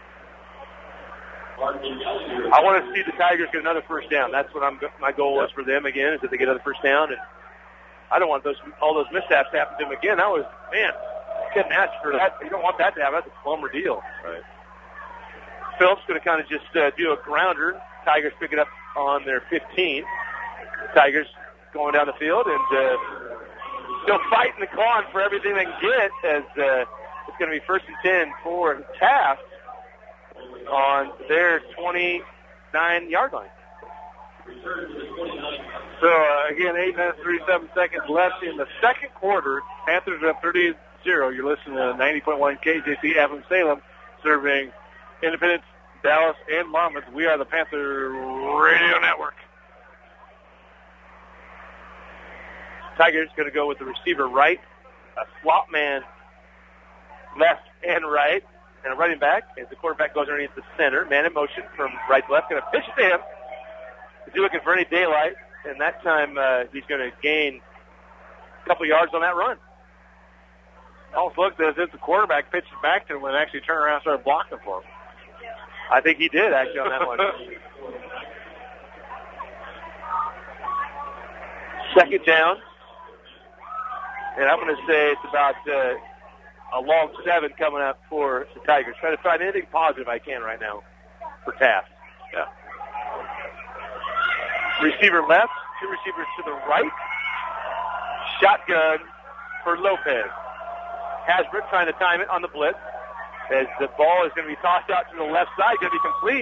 I want to see the Tigers get another first down. That's what my goal is for them again, is that they get another first down. And I don't want all those mishaps to happen to them again. That was, man, you couldn't ask for that. You don't want that to happen. That's a bummer deal. Right. Phillips going to kind of just do a grounder. Tigers pick it up on their 15. Tigers going down the field and still fighting the clawing for everything they can get as it's going to be 1st and 10 for Taft on their 29-yard line. So, again, 8 minutes, 37 seconds left in the second quarter. Panthers are up 30-0. You're listening to 90.1 KJC FM Salem, serving Independence, Dallas, and Monmouth. We are the Panther Radio Network. Tigers going to go with the receiver right, a swap man left and right, and a running back as the quarterback goes underneath the center. Man in motion from right to left. Going to pitch it to him. He's looking for any daylight, and that time he's going to gain a couple yards on that run. Almost looked as if the quarterback pitched it back to him and actually turned around and started blocking for him. I think he did, actually, on that one. Second down. And I'm going to say it's about a long 7 coming up for the Tigers. Trying to find anything positive I can right now for Taft. Yeah. Receiver left, 2 receivers to the right. Shotgun for Lopez. Hasbrook trying to time it on the blitz as the ball is going to be tossed out to the left side, going to be complete.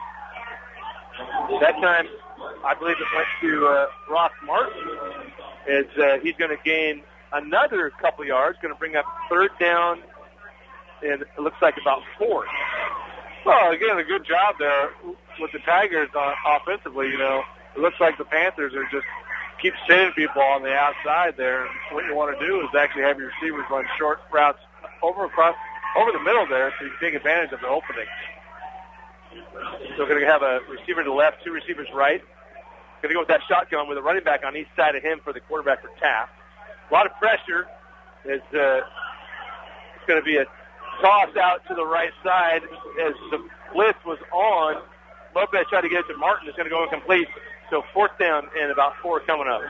That time, I believe it went to Ross Martin as he's going to gain another couple yards, going to bring up 3rd down, and it looks like about 4. Well, again, a good job there with the Tigers offensively. It looks like the Panthers are just keep sending people on the outside there. And what you want to do is actually have your receivers run short routes over the middle there so you can take advantage of the opening. So we're going to have a receiver to the left, 2 receivers right. Going to go with that shotgun with a running back on each side of him for the quarterback for Taft. A lot of pressure as it's going to be a toss out to the right side as the blitz was on. Lopez tried to get it to Martin. It's going to go incomplete. So 4th down and about 4 coming up.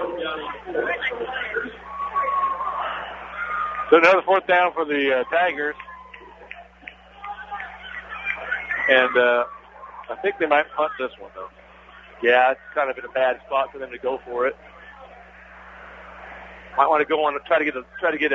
So another 4th down for the Tigers. And I think they might punt this one, though. Yeah, it's kind of in a bad spot for them to go for it. Might want to go on and try to get a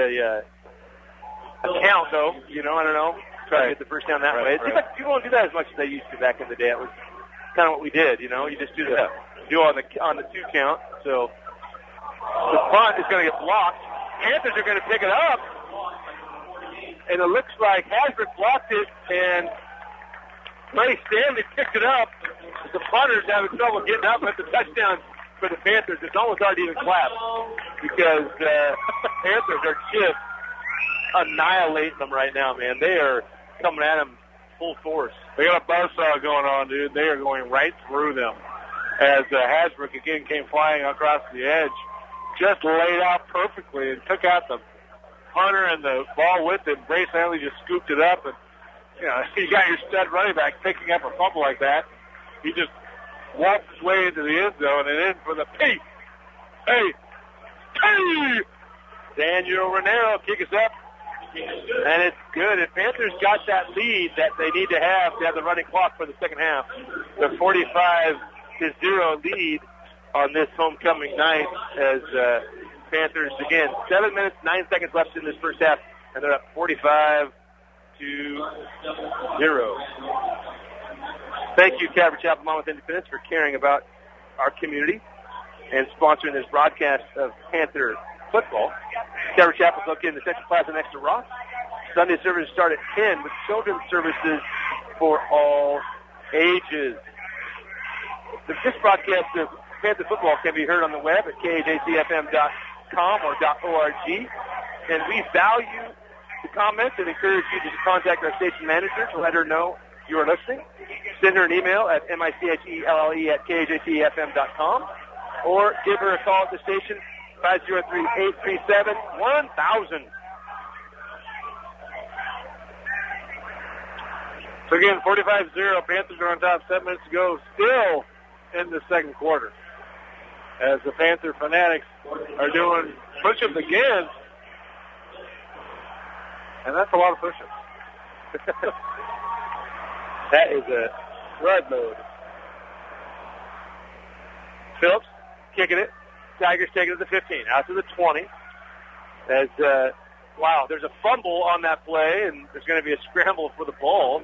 count though. You know, I don't know. Try to get the first down that way. It seems like people don't do that as much as they used to back in the day. It was kind of what we did. You know, you just do on the 2 count. So the punt is going to get blocked. Panthers are going to pick it up, and it looks like Hasbrook blocked it, and Ray Stanley picked it up. The punter's having trouble getting up at the touchdown for the Panthers. It's almost hard to even clap because the Panthers are just annihilating them right now, man. They are coming at them full force. They got a buzzsaw going on, dude. They are going right through them as Hasbrook again came flying across the edge. Just laid out perfectly and took out the punter and the ball with him. Bray Stanley just scooped it up, and you know, you got your stud running back picking up a fumble like that. He just walked his way into the end zone and in for the P. Hey! Daniel Renero kick us up, and it's good. And Panthers got that lead that they need to have the running clock for the second half. The 45-0 lead on this homecoming night as Panthers, again, 7 minutes, 9 seconds left in this first half, and they're up 45-0. Thank you, Calvary Chapel Monmouth Independence, for caring about our community and sponsoring this broadcast of Panther football. Calvary Chapel is located in the Central Plaza next to Ross. Sunday services start at 10 with children's services for all ages. This broadcast of Panther football can be heard on the web at khjcfm.com or .org. And we value the comments and encourage you to contact our station manager to let her know you are listening. Send her an email at michelle@khjcfm.com or give her a call at the station, 503-837-1000. So again, 45-0. Panthers are on top. 7 minutes to go. Still in the second quarter. As the Panther Fanatics are doing push-ups again. And that's a lot of push-ups. That is a run mode. Phillips kicking it. Tigers taking it to the 15. Out to the 20. As, wow, there's a fumble on that play, and there's going to be a scramble for the ball.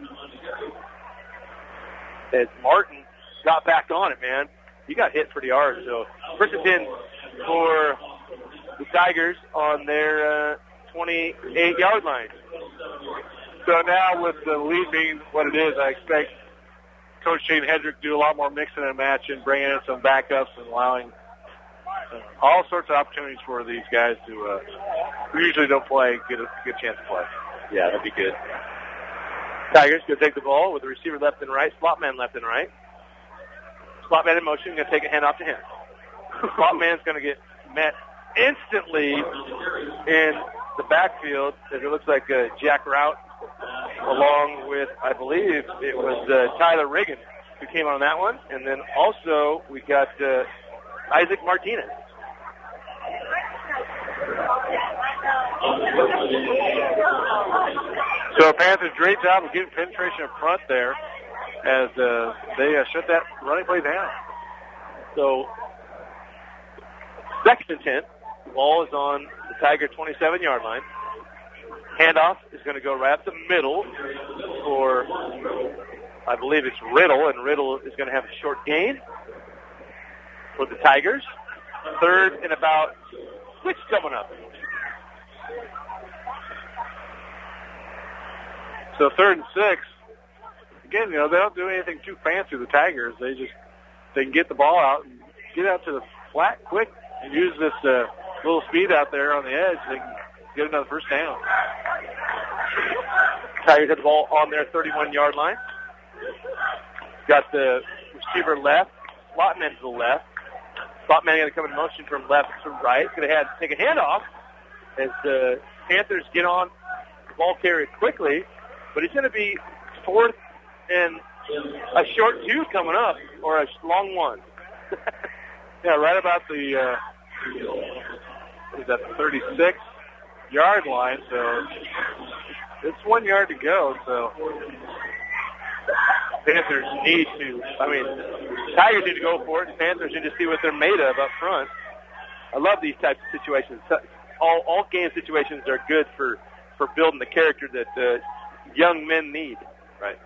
As Martin got back on it, man. He got hit pretty hard. So first and 10 for the Tigers on their 28-yard line. So now with the lead being what it is, I expect Coach Shane Hedrick to do a lot more mixing and matching, bringing in some backups and allowing all sorts of opportunities for these guys to who usually don't play get a chance to play. Yeah, that'd be good. Tigers going to take the ball with the receiver left and right, slot man left and right. Slot man in motion, going to take a handoff to him. Slot man's going to get met instantly in the backfield as it looks like Jack Rout along with, I believe, it was Tyler Riggin who came on that one. And then also we got Isaac Martinez. So Panthers, great job of getting penetration up front there as they shut that running play down. So second and 10. The ball is on the Tiger 27-yard line. Handoff is going to go right up the middle for, I believe it's Riddle, and Riddle is going to have a short gain for the Tigers. Third and about 6 coming up. So 3rd and 6. Again, you know, they don't do anything too fancy, the Tigers. They can get the ball out and get out to the flat quick and use this little speed out there on the edge. They can get another first down. Tigers have the ball on their 31-yard line. Got the receiver left, slot man to the left. Slot man going to come in motion from left to right. Going to take a handoff as the Panthers get on the ball carrier quickly. But it's going to be 4th and a short 2 coming up, or a long 1. Yeah, right about the 36-yard line. So it's 1 yard to go. So Panthers Tigers need to go for it. The Panthers need to see what they're made of up front. I love these types of situations. All game situations are good for building the character that young men need. Right.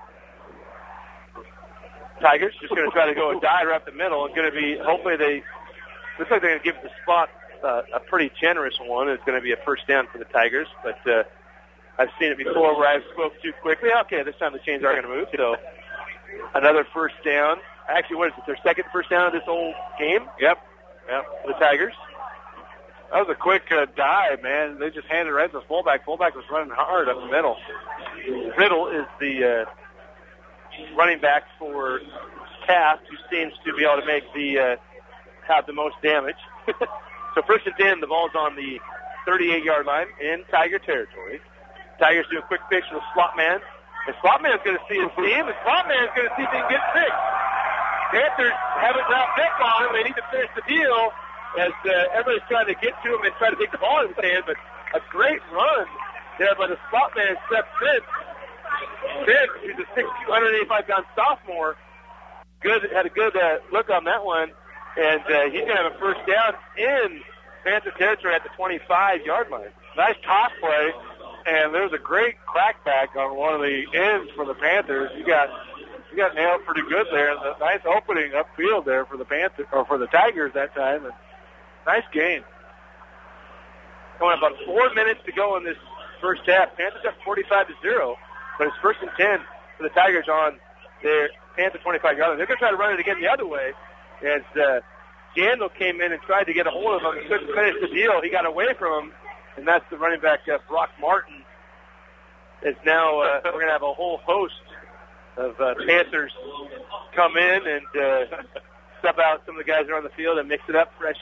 Tigers just going to try to go a dive right up the middle. It's going to be, hopefully looks like they're going to give the spot a pretty generous one. It's going to be a first down for the Tigers, but I've seen it before where I've spoke too quickly. Okay, this time the chains are going to move, so another first down. Actually, what is it, their second first down of this whole game? Yep. The Tigers. That was a quick dive, man. They just handed it right to the fullback. Fullback was running hard up the middle. Riddle is the running back for Taft, who seems to be able to make have the most damage. So first and 10, the ball's on the 38-yard line in Tiger territory. Tigers do a quick pitch to the slot man. The slot man's going to see his team. The slot man's going to see if he can get fixed. Panthers haven't dropped back on him. They need to finish the deal as everybody's trying to get to him and try to take the ball in his hand. But a great run there by the slot man, Seth Fitz. Fitz, who's a 185-pound sophomore, had a good look on that one. And he's going to have a first down in Panther territory at the 25-yard line. Nice toss play, and there's a great crackback on one of the ends for the Panthers. You got nailed pretty good there. A nice opening upfield there for the Panthers or for the Tigers that time. And nice gain. Going about 4 minutes to go in this first half. Panthers up 45-0, but it's first and 10 for the Tigers on their Panther 25-yard line. They're going to try to run it again the other way. As Jandal came in and tried to get a hold of him, he couldn't finish the deal. He got away from him, and that's the running back, Brock Martin. Is now we're going to have a whole host of Panthers come in and sub out some of the guys that are on the field and mix it up. Fresh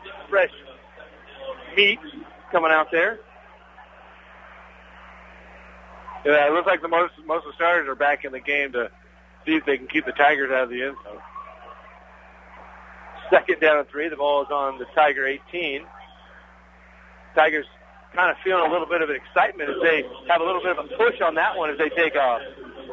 meat coming out there. Yeah, it looks like most of the starters are back in the game to see if they can keep the Tigers out of the end zone. Second down and 3. The ball is on the Tiger 18. Tigers kind of feeling a little bit of excitement as they have a little bit of a push on that one as they take off.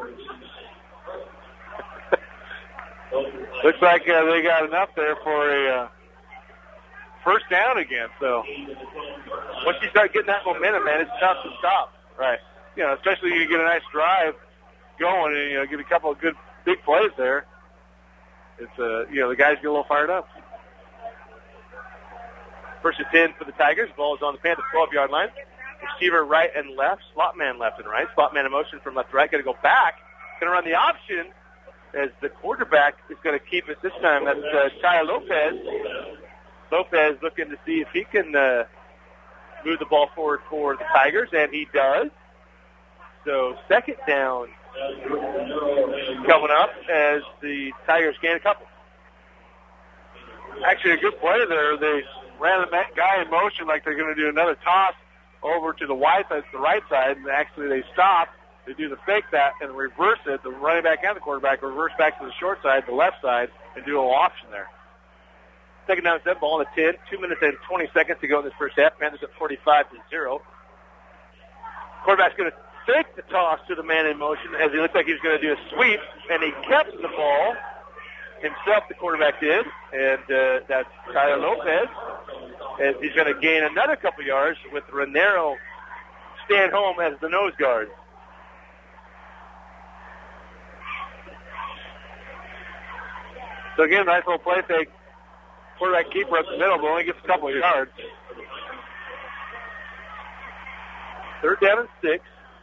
Looks like they got enough there for a first down again. So once you start getting that momentum, man, it's tough to stop. Right. You know, especially you get a nice drive going and get a couple of good big plays there. It's the guys get a little fired up. First and 10 for the Tigers. Ball is on the Panthers 12-yard line. Receiver right and left. Slot man left and right. Slot man in motion from left to right. Going to go back. Going to run the option as the quarterback is going to keep it this time. That's Ty Lopez. Lopez looking to see if he can move the ball forward for the Tigers, and he does. So second down coming up as the Tigers gain a couple. Actually, a good play there. They ran the guy in motion like they're going to do another toss over to the right side, and actually they stop. They do the fake that and reverse it. The running back and the quarterback reverse back to the short side, the left side, and do a little option there. Second down, set, ball on the 10. 2 minutes and 20 seconds to go in this first half. Panthers at 45-0. Quarterback's going to fake the toss to the man in motion as he looked like he was going to do a sweep, and he kept the ball himself, the quarterback did, and that's Tyler Lopez, as he's going to gain another couple yards with Renero staying home as the nose guard. So again, nice little play fake. Quarterback keeper up the middle, but only gets a couple of yards. Third down and 6.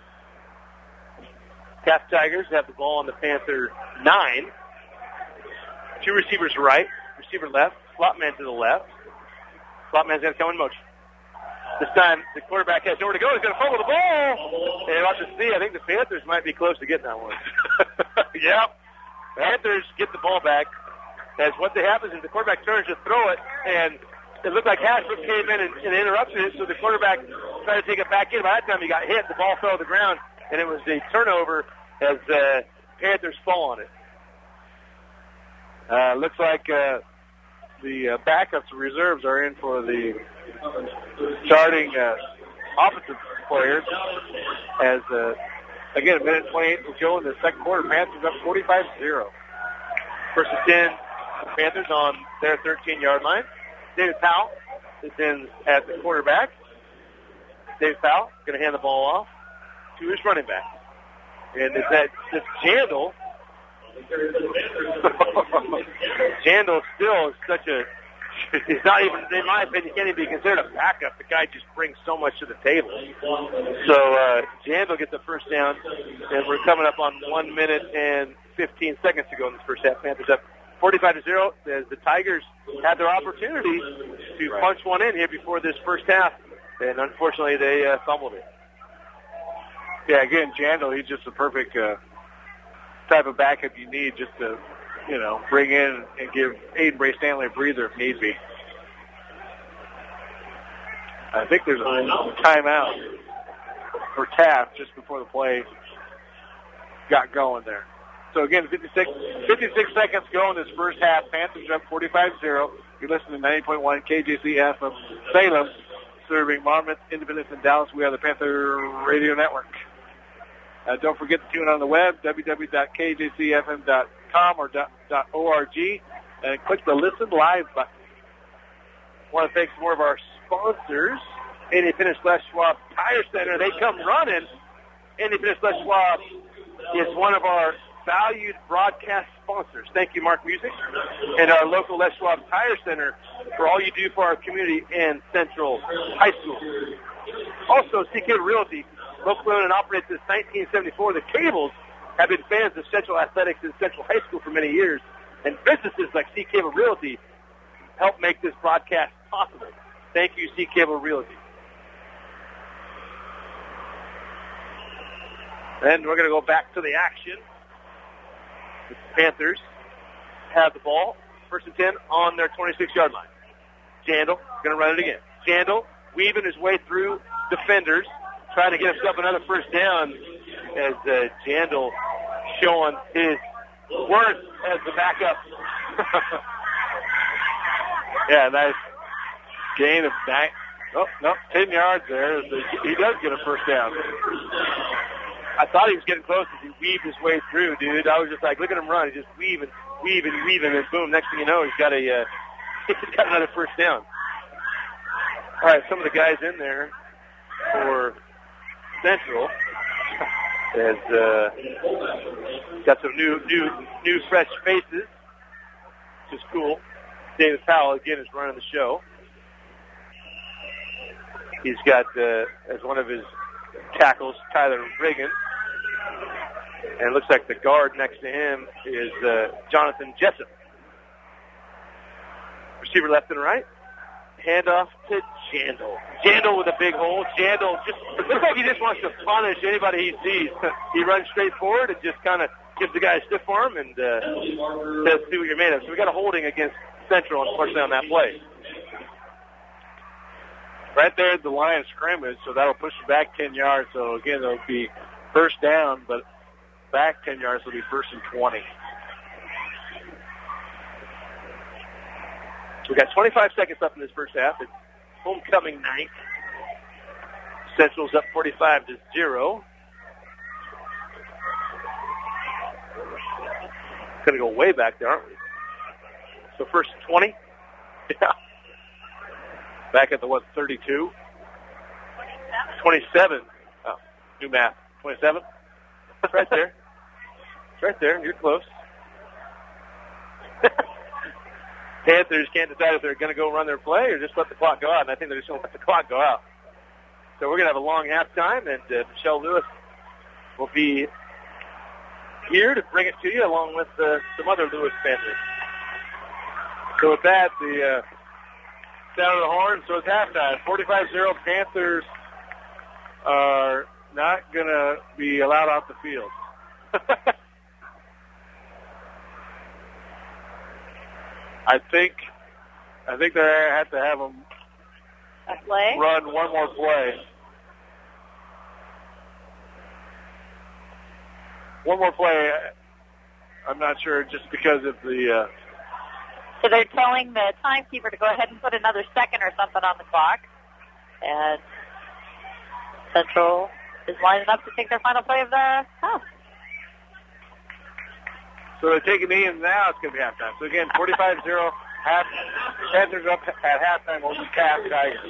Taft Tigers have the ball on the Panther 9. Two receivers right, receiver left, slot man to the left. Slot man's going to come in motion. This time, the quarterback has nowhere to go. He's going to fumble the ball. And about to see, I think the Panthers might be close to getting that one. Yep. Panthers get the ball back. As what happens is the quarterback turns to throw it, and it looked like Hasbrook came in and interrupted it, so the quarterback tried to take it back in. By that time, he got hit. The ball fell to the ground, and it was a turnover as Panthers fall on it. Looks like the backups and reserves are in for the starting offensive players. As again, 1:28 to go in the second quarter. Panthers up 45-0. First and 10, Panthers on their 13-yard line. David Powell is in at the quarterback. Dave Powell going to hand the ball off to his running back. And it's Jandal. Jandal still is such a, he's not even, in my opinion, can't even be considered a backup. The guy just brings so much to the table. So Jandal gets the first down, and we're coming up on 1 minute and 15 seconds to go in this first half. Panthers up 45-0 as the Tigers had their opportunity to punch one in here before this first half, and unfortunately they fumbled it. Yeah, again, Jandal, he's just the perfect type of backup you need just to, bring in and give Aiden Bray-Stanley a breather if need be. I think there's a timeout for Taft just before the play got going there. So again, 56 seconds go in this first half. Panthers up 45-0. You're listening to 90.1 KJC FM Salem, serving Monmouth, Independence, and Dallas. We are the Panther Radio Network. Don't forget to tune on the web, www.kjcfm.com or .org, and click the Listen Live button. I want to thank some more of our sponsors. Independence Schwab Tire Center. They come running. Independence Schwab is one of our valued broadcast sponsors. Thank you, Mark Music, and our local Les Schwab Tire Center for all you do for our community and Central High School. Also, CK Realty, locally owned and operated since 1974. The Cables have been fans of Central Athletics and Central High School for many years, and businesses like C Cable Realty help make this broadcast possible. Thank you, C Cable Realty. And we're going to go back to the action. The Panthers have the ball, 1st and 10 on their 26-yard line. Jandal going to run it again. Jandal weaving his way through defenders, trying to get himself another first down as Jandal showing his worth as the backup. Yeah, nice gain of 10 yards there. He does get a first down. I thought he was getting close as he weaved his way through, dude. I was just like, look at him run. He's just weaving, and boom, next thing you know, he's got another first down. All right, some of the guys in there for Central has got some new fresh faces, which is cool. David Powell, again, is running the show. He's got, as one of his tackles, Tyler Reagan. And it looks like the guard next to him is Jonathan Jessup. Receiver left and right. Handoff to Jandal. Jandal with a big hole. Jandal just looks like he just wants to punish anybody he sees. He runs straight forward and just kind of gives the guy a stiff arm and says, see what you're made of. So we got a holding against Central, unfortunately, on that play. Right there at the line of scrimmage, so that'll push you back 10 yards. So, again, it'll be first down, but back 10 yards will be 1st and 20. So we got 25 seconds left in this first half. It's homecoming night. Central's up 45-0. Going to go way back there, aren't we? So 1st and 20. Yeah. Back at the, 32? 27. Oh, new math. 27? It's right there. It's right there. You're close. Panthers can't decide if they're going to go run their play or just let the clock go out, and I think they're just going to let the clock go out. So we're going to have a long halftime, and Michelle Lewis will be here to bring it to you along with some other Lewis Panthers. So with that, the sound of the horn, so it's halftime. 45-0, Panthers are not going to be allowed off the field. I think they have to have them run one more play. One more play. I'm not sure, just because of the. So they're telling the timekeeper to go ahead and put another second or something on the clock, and Central is lining up to take their final play of the half. So they're taking me, and now it's going to be halftime. So again, 45-0, Panthers up at halftime over the Cass Tigers.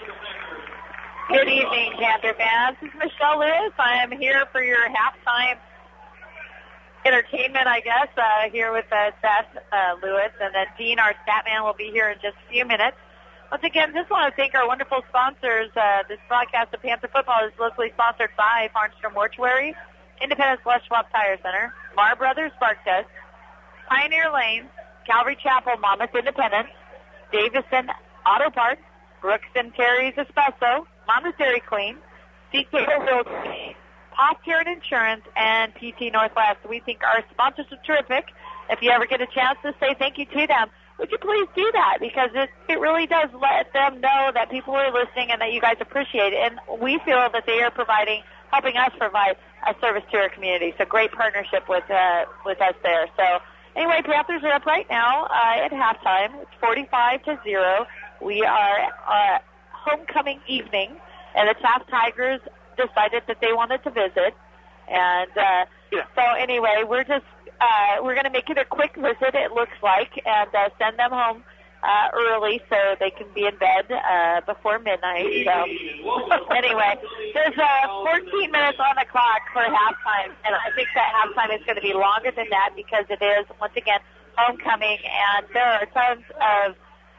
Good evening, Panther fans. This is Michelle Lewis. I am here for your halftime entertainment, I guess, here with Seth Lewis. And then Dean, our stat man, will be here in just a few minutes. Once again, just want to thank our wonderful sponsors. This broadcast of Panther football is locally sponsored by Farnstrom Mortuary, Independence West Schwab Tire Center, Mar Brothers Spark Test, Pioneer Lanes, Calvary Chapel, Monmouth Independence, Davison Auto Parts, Brooks and Terry's Espresso, Monmouth Dairy Queen, CKO Realty, Posture Insurance, and PT Northwest. We think our sponsors are terrific. If you ever get a chance to say thank you to them, would you please do that? Because it really does let them know that people are listening and that you guys appreciate it. And we feel that they are helping us provide a service to our community. So great partnership with us there. So anyway, Panthers are up right now at halftime. It's 45-0. We are homecoming evening, and the Taft Tigers decided that they wanted to visit. And so anyway, we're going to make it a quick visit, it looks like, and send them home early so they can be in bed before midnight. So anyway, there's 14 minutes on the clock for halftime, and I think that halftime is going to be longer than that because it is, once again, homecoming, and there are tons of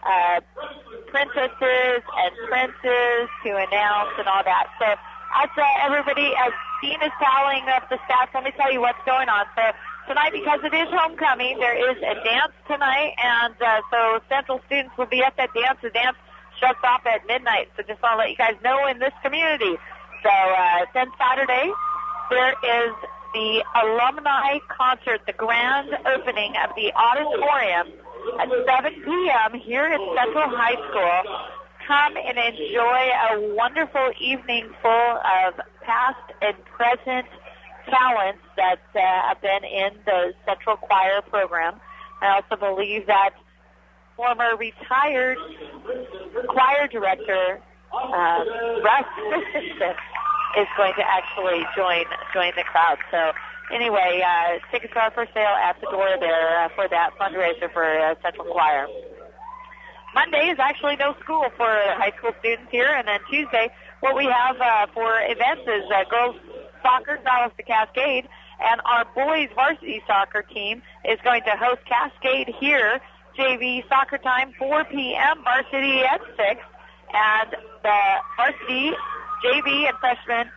princesses and princes to announce and all that. So as Dean is tallying up the stats, let me tell you what's going on. So tonight, because it is homecoming, there is a dance tonight, and so Central students will be at that dance. The dance shuts off at midnight, so just want to let you guys know in this community. So then Saturday, there is the alumni concert, the grand opening of the auditorium at 7 p.m. here at Central High School. Come and enjoy a wonderful evening full of past and present talents that have been in the Central Choir program. I also believe that former retired choir director Russ Christensen is going to actually join the crowd. So anyway, tickets are for sale at the door there for that fundraiser for Central Choir. Monday is actually no school for high school students here, and then Tuesday, what we have for events is girls soccer, Dallas to Cascade, and our boys varsity soccer team is going to host Cascade here. JV soccer time, 4 p.m., varsity at 6, and the varsity, JV, and freshman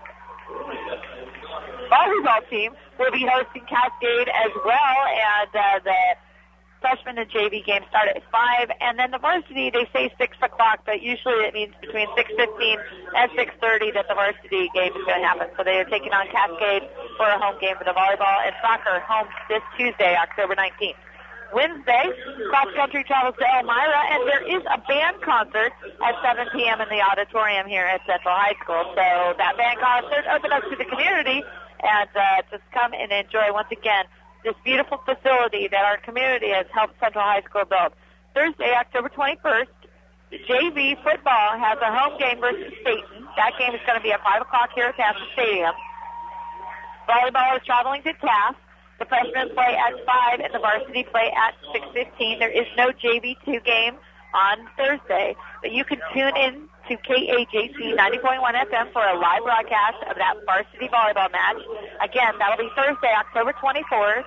volleyball team will be hosting Cascade as well, and the freshman and JV games start at 5, and then the varsity, they say 6 o'clock, but usually it means between 6:15 and 6:30 that the varsity game is going to happen. So they are taking on Cascade for a home game for the volleyball and soccer home this Tuesday, October 19th. Wednesday, cross-country travels to Elmira, and there is a band concert at 7 p.m. in the auditorium here at Central High School. So that band concert opened up to the community, and just come and enjoy once again this beautiful facility that our community has helped Central High School build. Thursday, October 21st, the JV football has a home game versus Staten. That game is going to be at 5 o'clock here at Taft Stadium. Volleyball is traveling to Taft. The freshmen play at 5 and the varsity play at 6:15. There is no JV2 game on Thursday, but you can tune in to KAJC 90.1 FM for a live broadcast of that varsity volleyball match. Again, that'll be Thursday, October 21st.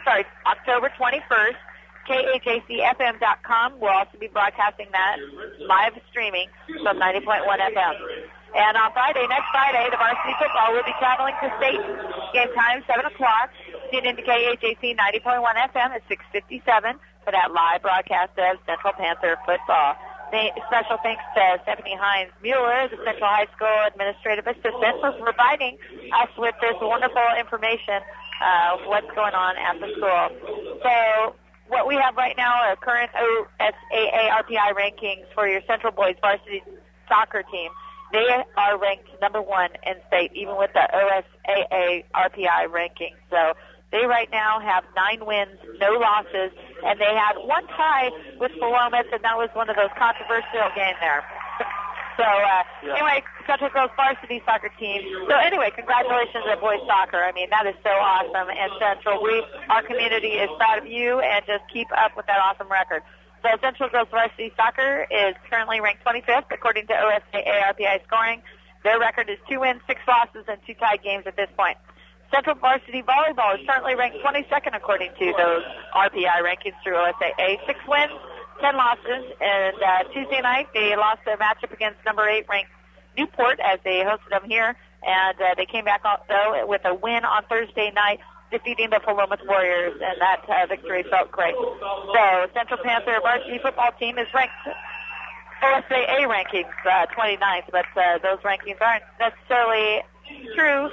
KAJCFM.com will also be broadcasting that live streaming from 90.1 FM. And on Friday, next Friday, the varsity football will be traveling to Staten. Game time, 7 o'clock. Tune in to KAJC 90.1 FM at 6:57 for that live broadcast of Central Panther football. Special thanks to Stephanie Hines-Mueller, the Central High School Administrative Assistant, for providing us with this wonderful information of what's going on at the school. So what we have right now are current OSAA RPI rankings for your Central Boys varsity soccer team. They are ranked number 1 in state, even with the OSAA RPI rankings. So they right now have 9 wins, no losses, and they had one tie with Philomath, and that was one of those controversial games there. So anyway, Central Girls varsity soccer team. So anyway, congratulations at boys soccer. I mean, that is so awesome. And Central, our community is proud of you, and just keep up with that awesome record. So Central Girls Varsity Soccer is currently ranked 25th according to OSAA RPI scoring. Their record is 2 wins, 6 losses, and 2 tied games at this point. Central Varsity Volleyball is currently ranked 22nd according to those RPI rankings through OSAA. 6 wins, 10 losses, and Tuesday night they lost their matchup against number 8 ranked Newport as they hosted them here, and they came back though with a win on Thursday night, defeating the Philomath Warriors, and that victory felt great. So Central Panther varsity football team is ranked OSAA rankings 29th, but those rankings aren't necessarily true.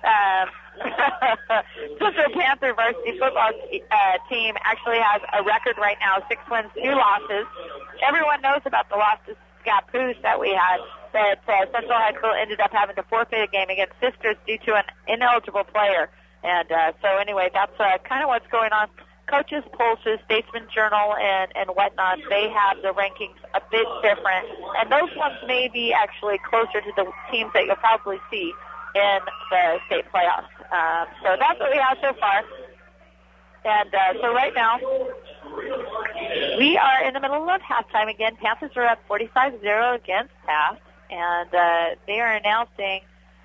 Central Panther varsity football team actually has a record right now, 6 wins, 2 losses. Everyone knows about the loss to Scappoose that we had, that Central High School ended up having to forfeit a game against Sisters due to an ineligible player. And so anyway, that's kind of what's going on. Coaches, Pulses, Statesman Journal, and whatnot, they have the rankings a bit different. And those ones may be actually closer to the teams that you'll probably see in the state playoffs. So that's what we have so far. And so right now, we are in the middle of halftime again. Panthers are up 45-0 against Taft. And they are announcing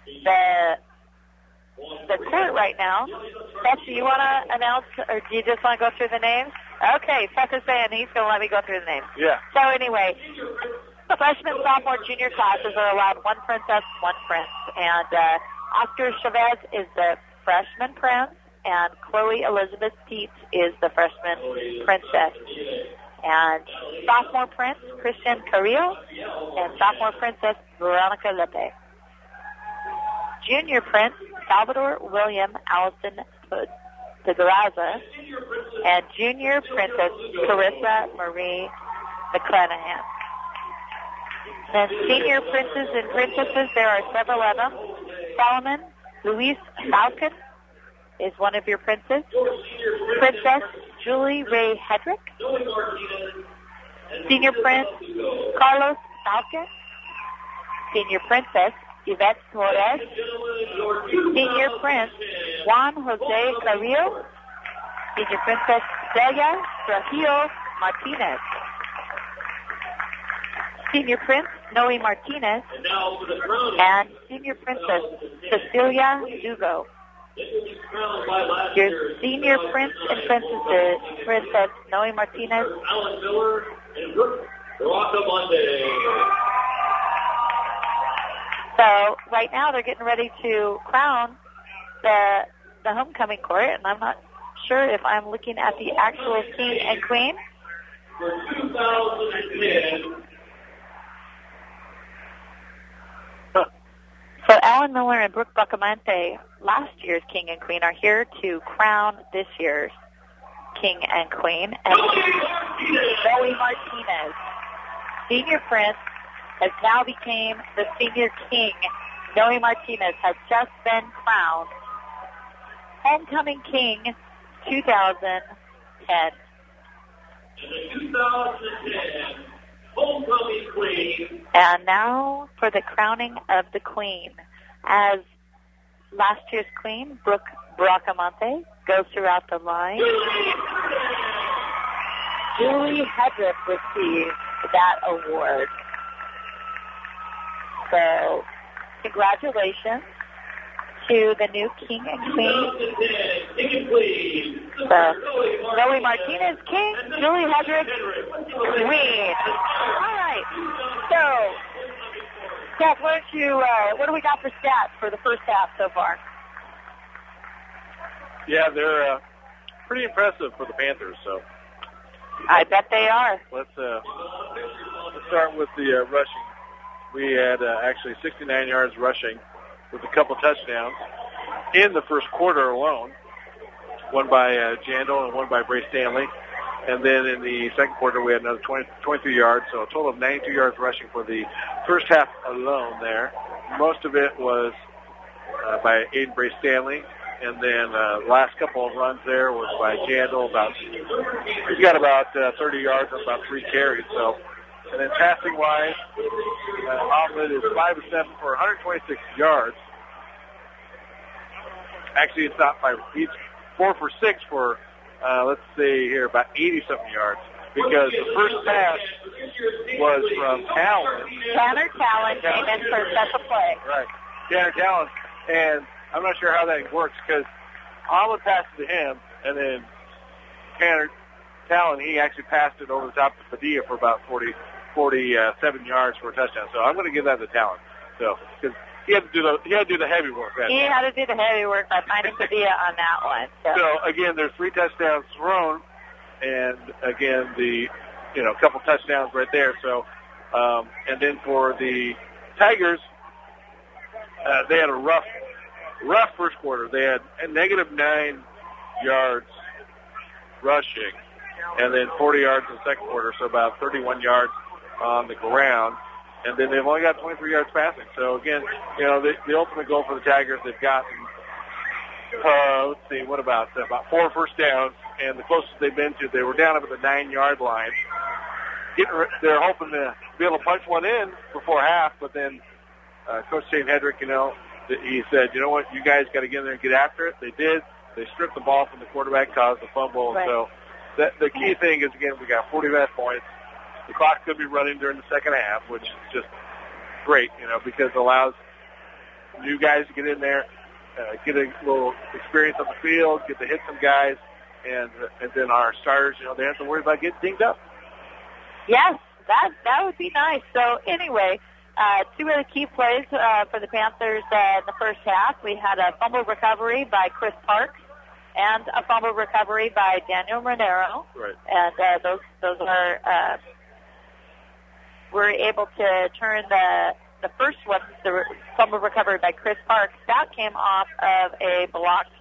the court right now. Seth, do you want to announce, or do you just want to go through the names? Okay, Seth is saying he's going to let me go through the names. Yeah. So anyway, the freshman, sophomore, junior classes are allowed 1 princess, 1 prince. And Oscar Chavez is the freshman prince, and Chloe Elizabeth Peets is the freshman princess. And sophomore prince, Christian Carrillo, and sophomore princess, Veronica Lepe. Junior prince, Salvador William Allison Pedraza, and junior princess, Carissa Marie McClanahan. Then senior princes and princesses, there are several of them. Solomon Luis Falcon is one of your princes. Princess Julie Ray Hedrick. Senior prince Carlos Falcon. Senior princess Yvette Torres. Senior prince Juan Jose Carrillo. Senior princess Celia Trujillo Martinez. Senior prince Noe Martinez. And senior princess Cecilia Dugo. Your senior prince and princesses, Princess Noe Martinez. Alan Miller and Brooke Rockamonte. So right now they're getting ready to crown the homecoming court, and I'm not sure if I'm looking at the actual king and queen. For 2010. So Alan Miller and Brooke Bacamante, last year's king and queen, are here to crown this year's king and queen. And Zoe Martinez, senior prince, has now became the senior king. Noe Martinez has just been crowned homecoming king 2010. 2010 homecoming queen. And now for the crowning of the queen. As last year's queen, Brooke Bracamonte, goes throughout the line. Julie Hedrick received that award. So, congratulations to the new king and queen. So, Zoe Martinez, king, Julie Hedrick, queen. All right. So, Seth, what do we got for stats for the first half so far? Yeah, they're pretty impressive for the Panthers. So I bet they are. let's start with the rushing. We had actually 69 yards rushing with a couple touchdowns in the first quarter alone. One by Jandal and one by Bray Stanley. And then in the second quarter, we had another 23 yards, so a total of 92 yards rushing for the first half alone there. Most of it was by Aiden Bray Stanley. And then last couple of runs there was by Jandal. He's got about 30 yards on about 3 carries. So, and then passing-wise, Omelet is 5 of 7 for 126 yards. Actually, it's not 5. He's 4 for 6 for, let's see here, about 80-something yards. because the first pass was from Talon. Tanner Talon came in for a special play. Right. Tanner Talon. And I'm not sure how that works because Almond passed it to him, and then Tanner Talon, he actually passed it over the top of Padilla for about 47 yards for a touchdown. So I'm going to give that to Talon. So, because he had to do the heavy work. He had to do the heavy work by finding Padilla on that one. So again, there's 3 touchdowns thrown, and again a couple touchdowns right there. So, and then for the Tigers, they had a rough first quarter. They had a -9 yards rushing, and then 40 yards in the second quarter, so about 31 yards on the ground. And then they've only got 23 yards passing. So, again, the ultimate goal for the Tigers, they've gotten, let's see, about 4 first downs, and the closest they've been to, they were down up at the 9-yard line. They're hoping to be able to punch one in before half, but then Coach Shane Hedrick, he said, you know what, you guys got to get in there and get after it. They did. They stripped the ball from the quarterback, caused the fumble. Right. So the key thing is, again, we got 45 points. The clock's going to be running during the second half, which is just great, because it allows new guys to get in there, get a little experience on the field, get to hit some guys, and then our starters, they have to worry about getting dinged up. Yes, that would be nice. So anyway, 2 of the key plays for the Panthers in the first half. We had a fumble recovery by Chris Parks and a fumble recovery by Daniel Monero. Right. And those are we're able to turn the first one, the fumble recovery by Chris Parks. That came off of a blocked.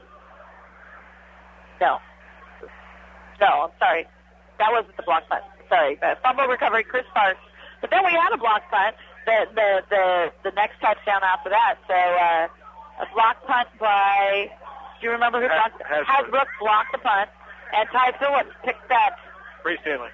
No, I'm sorry. That wasn't the block punt. Sorry, the fumble recovery, Chris Parks. But then we had a block punt. The next touchdown after that. So a block punt by. Do you remember who blocked? Hasbrook blocked the punt, and Ty Phillips picked that. Ray Stanley.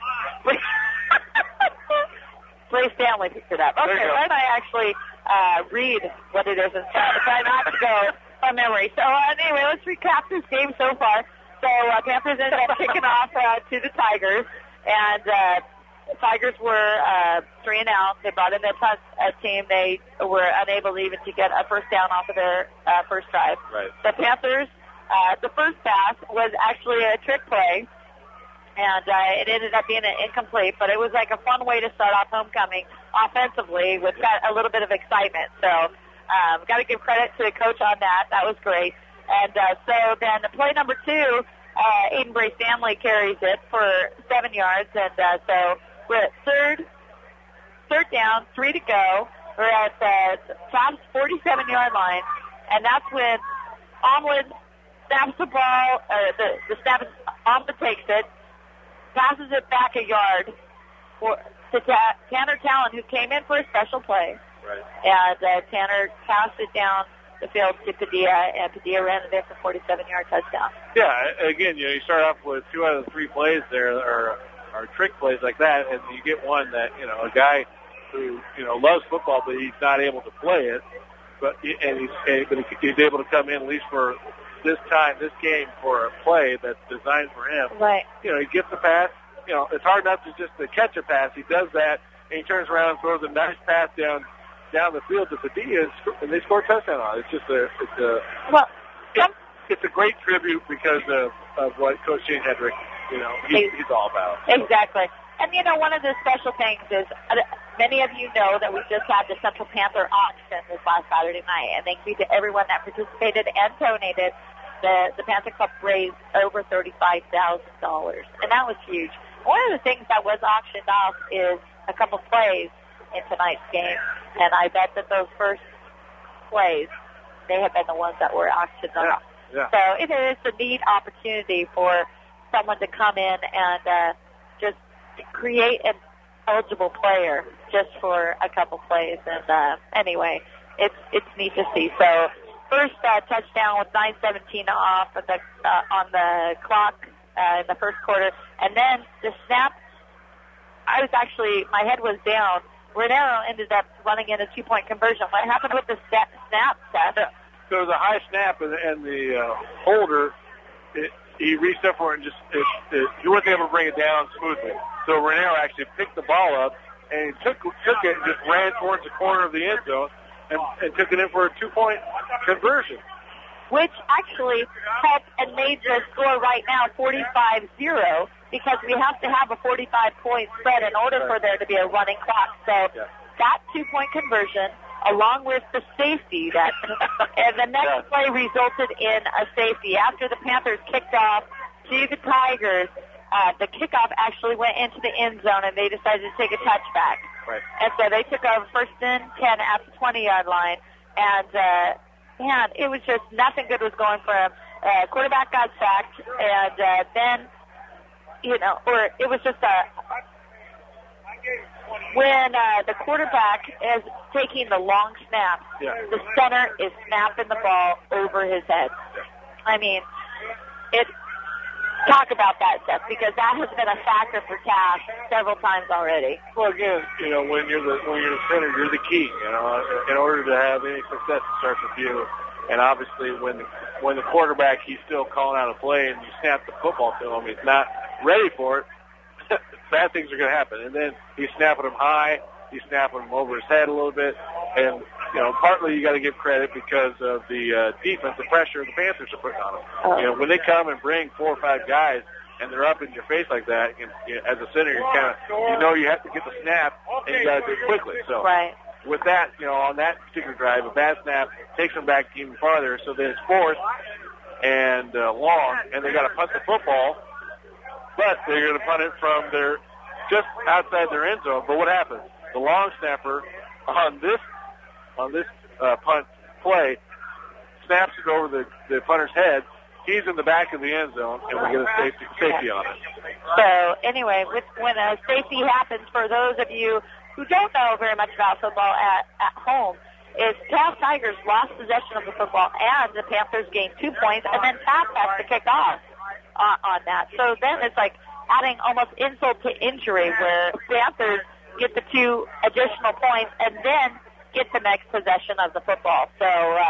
Ray Stanley picked it up. Okay, why don't I actually read what it is and try not to go from memory. So anyway, let's recap this game so far. So Panthers ended up kicking off to the Tigers, and the Tigers were 3 and out. They brought in their punt team. They were unable even to get a first down off of their first drive. Right. The Panthers, the first pass was actually a trick play, and it ended up being an incomplete, but it was like a fun way to start off homecoming offensively with a little bit of excitement. So got to give credit to the coach on that. That was great. And so then play number 2, Aiden Bray Stanley carries it for 7 yards, and so we're at third down, 3 to go. We're at the Tom's 47-yard line, and that's when Omlin snaps the ball, the snap, Omlin takes it, passes it back a yard to Tanner Talon, who came in for a special play. Right. And Tanner passed it down the field to Padilla, and Padilla ran it in for a 47-yard touchdown. Yeah, again, you start off with 2 out of the 3 plays there are trick plays like that, and you get one that, a guy who, loves football, but he's not able to play it, but he's able to come in at least for this game for a play that's designed for him. Right. He gets the pass. It's hard enough to catch a pass. He does that, and he turns around and throws a nice pass down the field to Padilla, and they score a touchdown on it. It's just it's a great tribute because of what Coach Shane Hedrick, he's all about. Exactly. And, one of the special things is many of you know that we just had the Central Panther auction this last Saturday night, and thank you to everyone that participated and donated. The Panther Club raised over $35,000, and that was huge. One of the things that was auctioned off is a couple plays in tonight's game, and I bet that those first plays may have been the ones that were auctioned off. Yeah. So it is a neat opportunity for someone to come in and just create an eligible player just for a couple plays. And anyway, it's neat to see. So first touchdown with 9:17 off of on the clock in the first quarter, and then the snap. My head was down. Renero ended up running in a 2-point conversion. What happened with the snap, Seth? There was a high snap, and the holder he reached up for it and he wasn't able to bring it down smoothly. So Raniero actually picked the ball up and took it and just ran towards the corner of the end zone and took it in for a 2-point conversion. Which actually helped and made the score right now 45-0 because we have to have a 45-point spread in order for there to be a running clock. So that 2-point conversion, along with the safety, and the next play resulted in a safety. After the Panthers kicked off to the Tigers, the kickoff actually went into the end zone, and they decided to take a touchback. Right. And so they took over 1st and 10 at the 20-yard line, and man, it was just nothing good was going for him. Quarterback got sacked, and then, or it was just when the quarterback is taking the long snap, the center is snapping the ball over his head. I mean, talk about that stuff, because that has been a factor for Cass several times already. Well, again, when you're the center, you're the key. In order to have any success, it starts with you. And obviously, when the quarterback, he's still calling out a play, and you snap the football to him, he's not ready for it. Bad things are going to happen. And then he's snapping him high, he's snapping him over his head a little bit, and partly you got to give credit because of the defensive pressure the Panthers are putting on them. When they come and bring 4 or 5 guys and they're up in your face like that, as a center, you're kind of, you have to get the snap and you got to do it quickly. So with that, on that particular drive, a bad snap takes them back even farther. So then it's 4th and long, and they got to punt the football, but they're going to punt it from just outside their end zone. But what happens? The long snapper on this punt play snaps it over the punter's head. He's in the back of the end zone, and we get a safety on it. So anyway, when a safety happens, for those of you who don't know very much about football at home, is Cass Tigers lost possession of the football, and the Panthers gained 2 points, and then Cass has to kick off on that. So then it's like adding almost insult to injury, where Panthers get the 2 additional points and then get the next possession of the football. So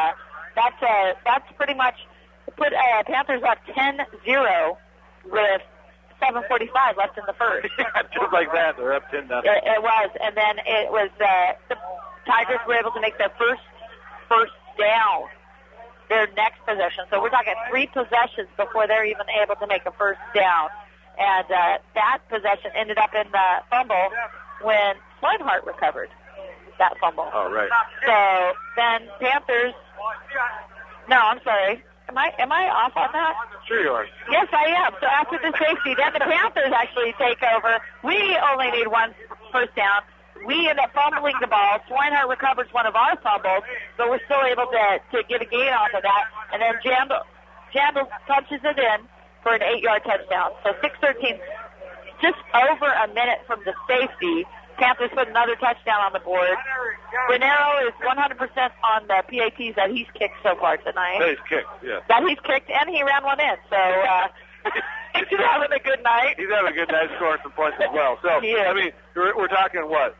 that's pretty much put Panthers up 10-0 with 7:45 left in the first. Just like that, they're up 10-0. It was, and then it was the Tigers were able to make their first down, their next possession. So we're talking 3 possessions before they're even able to make a first down. And that possession ended up in the fumble when Swinehart recovered that fumble. Oh, right. So then Panthers. No, I'm sorry. Am I off on that? Sure you are. Yes, I am. So after the safety, then the Panthers actually take over. We only need 1 first down. We end up fumbling the ball. Swinehart recovers one of our fumbles, but we're still able to get a gain off of that. And then Jandal punches it in for an 8-yard touchdown. So 6:13, just over a minute from the safety. Panthers put another touchdown on the board. Raniero is 100% on the PATs that he's kicked so far tonight. That he's kicked, yeah. That he's kicked, and he ran one in. So he's having a good night. He's having a good night, scoring some points as well. So, I mean, we're talking what?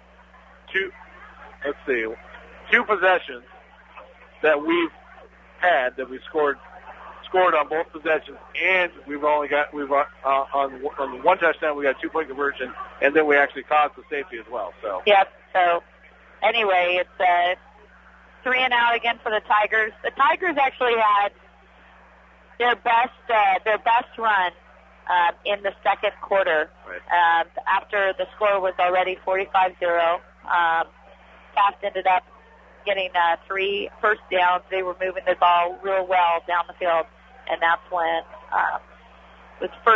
2 possessions that we've had, that we scored on both possessions, and we've on the 1 touchdown we got a 2-point conversion, and then we actually caused the safety as well. So yep. So anyway, it's 3 and out again for the Tigers. The Tigers actually had their best run in the second quarter. Right. After the score was already 45-0. Cass ended up getting 3 first downs. They were moving the ball real well down the field. And that's when it was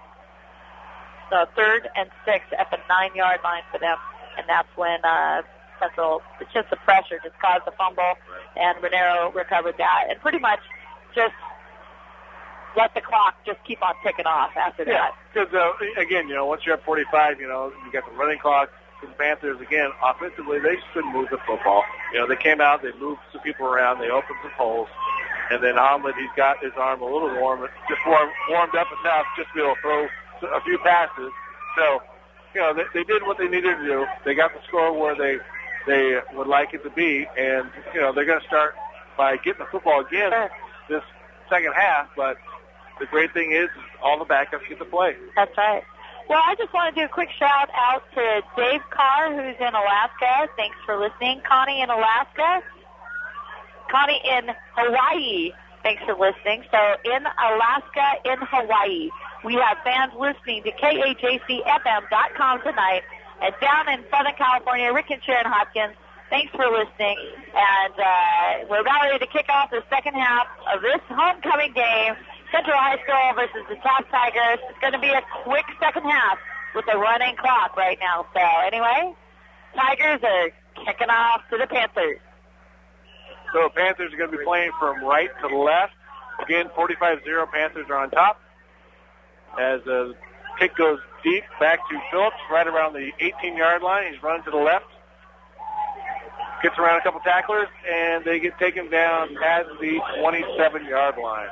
3rd and 6 at the 9-yard line for them. And that's when it's just the pressure just caused the fumble, and Raniero recovered that. And pretty much just let the clock just keep on ticking off after that. Because, again, once you're at 45, you got the running clock. The Panthers, again, offensively, they just couldn't move the football. They came out, they moved some people around, they opened some holes. And then Hamlet, he's got his arm a little warmed up enough just to be able to throw a few passes. So, they did what they needed to do. They got the score where they would like it to be, and, they're going to start by getting the football again this second half. But the great thing is all the backups get to play. That's right. Well, I just want to do a quick shout out to Dave Carr, who's in Alaska. Thanks for listening. Connie in Alaska. Connie in Hawaii. Thanks for listening. So in Alaska, in Hawaii, we have fans listening to KAJCFM.com tonight. And down in Southern California, Rick and Sharon Hopkins, thanks for listening. And we're about ready to kick off the second half of this homecoming game, Central High School versus the Taft Tigers. It's going to be a quick second half with a running clock right now. So anyway, Tigers are kicking off to the Panthers. So Panthers are going to be playing from right to left. Again, 45-0, Panthers are on top. As the kick goes deep, back to Phillips, right around the 18-yard line. He's running to the left. Gets around a couple tacklers, and they get taken down at the 27-yard line.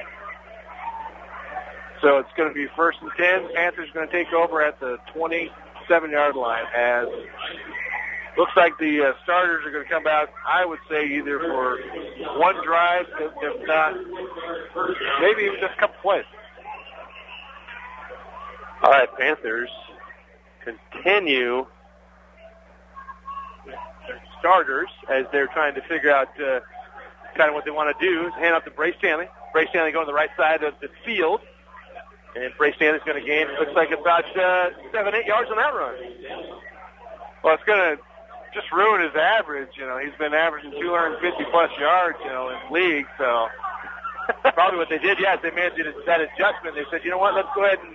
So it's going to be 1st and 10. Panthers going to take over at the 27-yard line as looks like the starters are going to come out, I would say, either for one drive, if not, maybe even just a couple plays. All right, Panthers continue their starters as they're trying to figure out kind of what they want to do. Hand up to Bray Stanley. Bray Stanley going to the right side of the field. And Bray Stanley's going to gain, looks like, about 7-8 yards on that run. Well, it's going to just ruin his average. You know, he's been averaging 250-plus yards, you know, in league. So probably what they did, is they made that adjustment. They said, you know what, let's go ahead and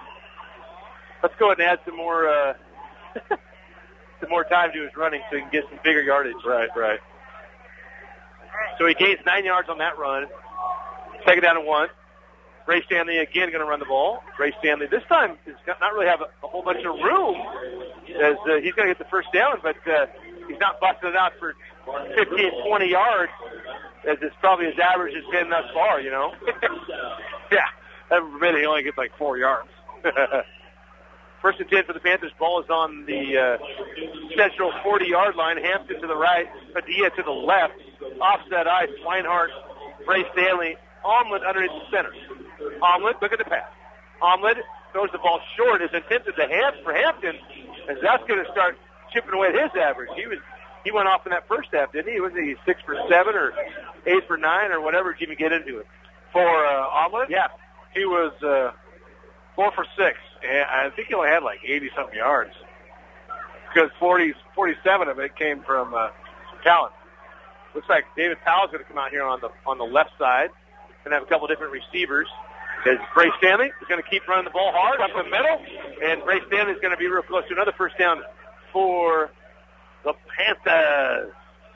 add some more some more time to his running so he can get some bigger yardage. Right. So he gains 9 yards on that run. 2nd down and 1. Ray Stanley again going to run the ball. Ray Stanley this time is not really have a whole bunch of room as he's going to get the 1st down, but he's not busting it out for 15, 20 yards as it's probably his average has been thus far, you know. Yeah, every minute he only gets like 4 yards. 1st and 10 for the Panthers. Ball is on the central 40-yard line. Hampton to the right, Padilla to the left. Offset eye, Swinehart, Ray Stanley, Omlet underneath the center. Omlet, look at the pass. Omlet throws the ball short. Is intended for Hampton, as that's going to start chipping away at his average. He went off in that first half, didn't he? Was he 6 for 7 or 8 for 9 or whatever to even get into it? For Omlet? Yeah. He was 4 for 6. And I think he only had like 80-something yards because 47 of it came from talent. Looks like David Powell's going to come out here on the left side and have a couple different receivers. As Bray Stanley is going to keep running the ball hard up the middle, and Bray Stanley is going to be real close to another 1st down for the Panthers.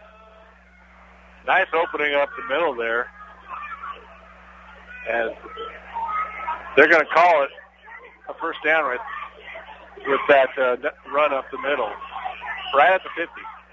Nice opening up the middle there. As they're going to call it a 1st down right with that run up the middle, right at the 50.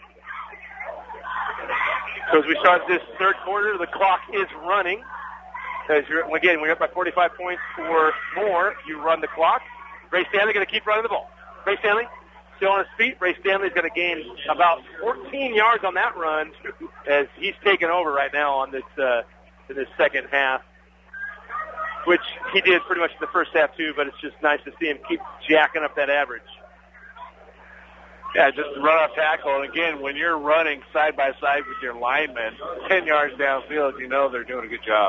So as we start this 3rd quarter, the clock is running. Again, we're up by 45 points or more. You run the clock. Ray Stanley going to keep running the ball. Ray Stanley still on his feet. Ray Stanley's going to gain about 14 yards on that run as he's taken over right now on this in this second half, which he did pretty much in the first half too, but it's just nice to see him keep jacking up that average. Yeah, just run off tackle. And again, when you're running side by side with your linemen 10 yards downfield, you know they're doing a good job.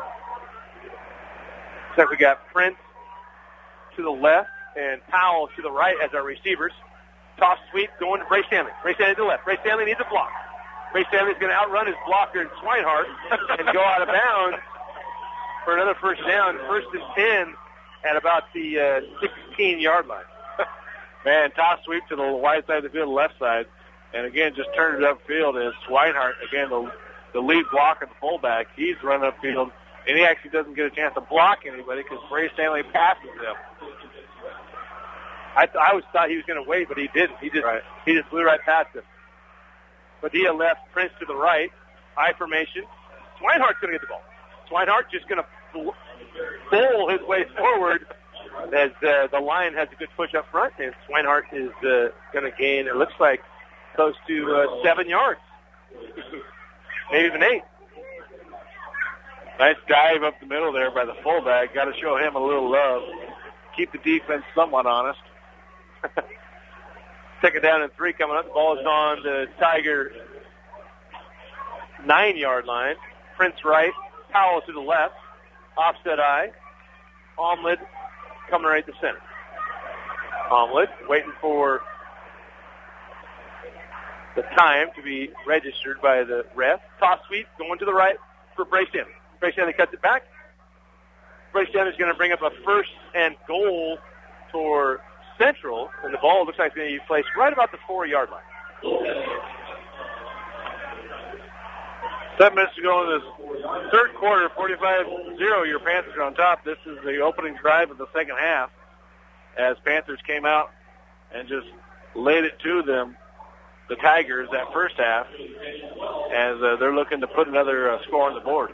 So we got Prince to the left and Powell to the right as our receivers. Toss sweep going to Ray Stanley. Ray Stanley to the left. Ray Stanley needs a block. Ray Stanley's going to outrun his blocker, Swinehart, and go out of bounds for another 1st down. 1st and 10 at about the 16-yard line. Man, toss sweep to the wide side of the field, left side, and again, just turned it upfield as Swinehart, again, the lead blocker, the fullback, he's running upfield, and he actually doesn't get a chance to block anybody because Ray Stanley passes him. I always thought he was going to wait, but he didn't. He just flew right past him. Padilla left, Prince to the right, I formation. Swinehart's going to get the ball. Swinehart just going to bowl his way forward as the line has a good push up front, and Swinehart is going to gain, it looks like, close to 7 yards. Maybe even 8. Nice dive up the middle there by the fullback. Got to show him a little love. Keep the defense somewhat honest. Second down and 3 coming up. The ball is on the Tiger 9-yard line. Prince right. Powell to the left. Offset eye. Omlid coming right to center. Omlid waiting for the time to be registered by the ref. Toss sweep going to the right for Bray Stanley. Bray Stanley cuts it back. Bray Stanley is going to bring up a 1st and goal for Central, and the ball looks like it's going to be placed right about the 4-yard line. 7 minutes to go in this third quarter, 45-0. Your Panthers are on top. This is the opening drive of the second half as Panthers came out and just laid it to them, the Tigers, that first half, as they're looking to put another score on the board.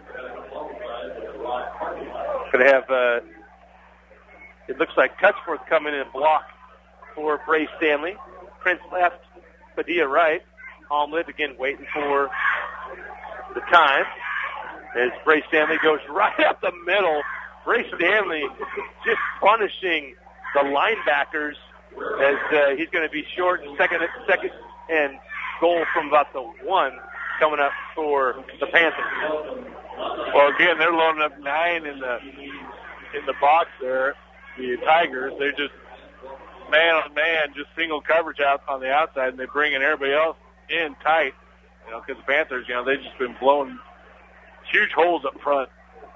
Going to have, it looks like Touchforth coming in and block for Bray Stanley. Prince left, Padilla right. Omlid again waiting for the time as Bray Stanley goes right up the middle. Bray Stanley just punishing the linebackers as he's going to be short. Second and goal from about the 1 coming up for the Panthers. Well, again, they're loading up 9 in the box there. The Tigers, they're just man on man, just single coverage out on the outside, and they bring in everybody else in tight. You know, because the Panthers, you know, they've just been blowing huge holes up front.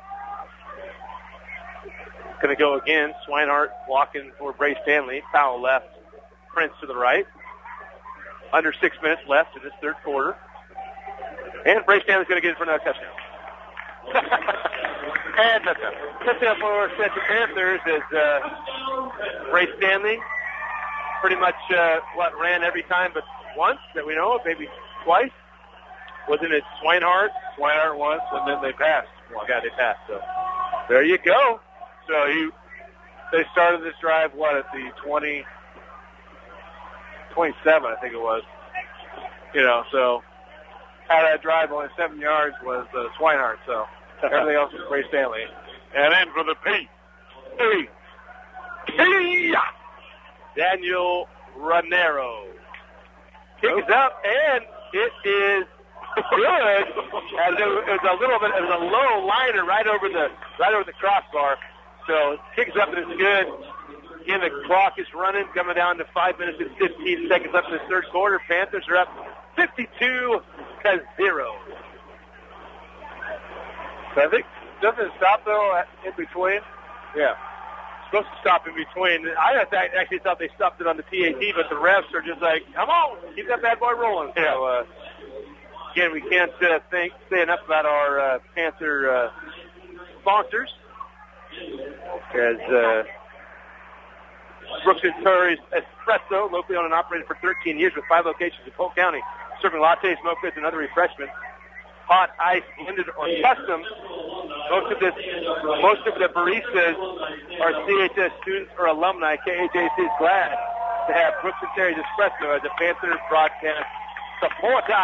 Going to go again. Swinehart blocking for Bray Stanley. Foul left. Prince to the right. Under 6 minutes left in this third quarter. And Bray Stanley's going to get in for another touchdown. And touchdown for Central Panthers as Bray Stanley pretty much ran every time but once that we know of, maybe twice. Wasn't it Swinehart? Swinehart once, and then they passed. Yeah, they passed. So there you go. So they started this drive, at the 27, I think it was. You know, so out of that drive, only 7 yards was Swinehart. So everything else was Bray Stanley. And then for the Daniel Ranero kicks up, and it is good. As it was a low liner right over the crossbar. So kicks up and it's good. Again, the clock is running, coming down to 5 minutes and 15 seconds up in the third quarter. Panthers are up 52-0. So I think, doesn't it stop, though, in between? Yeah. Supposed to stop in between. I actually thought they stopped it on the PAT, but the refs are just like, come on, keep that bad boy rolling. Yeah. So, again, we can't say enough about our Panther sponsors. As Brooks and Curry's Espresso, locally owned and operated for 13 years with 5 locations in Polk County, serving lattes, mochas, and other refreshments. Hot, ice, blended, or custom. Most of the baristas are CHS students or alumni. KHAC is glad to have Brooks and Terry's Espresso as a Panther broadcast supporter.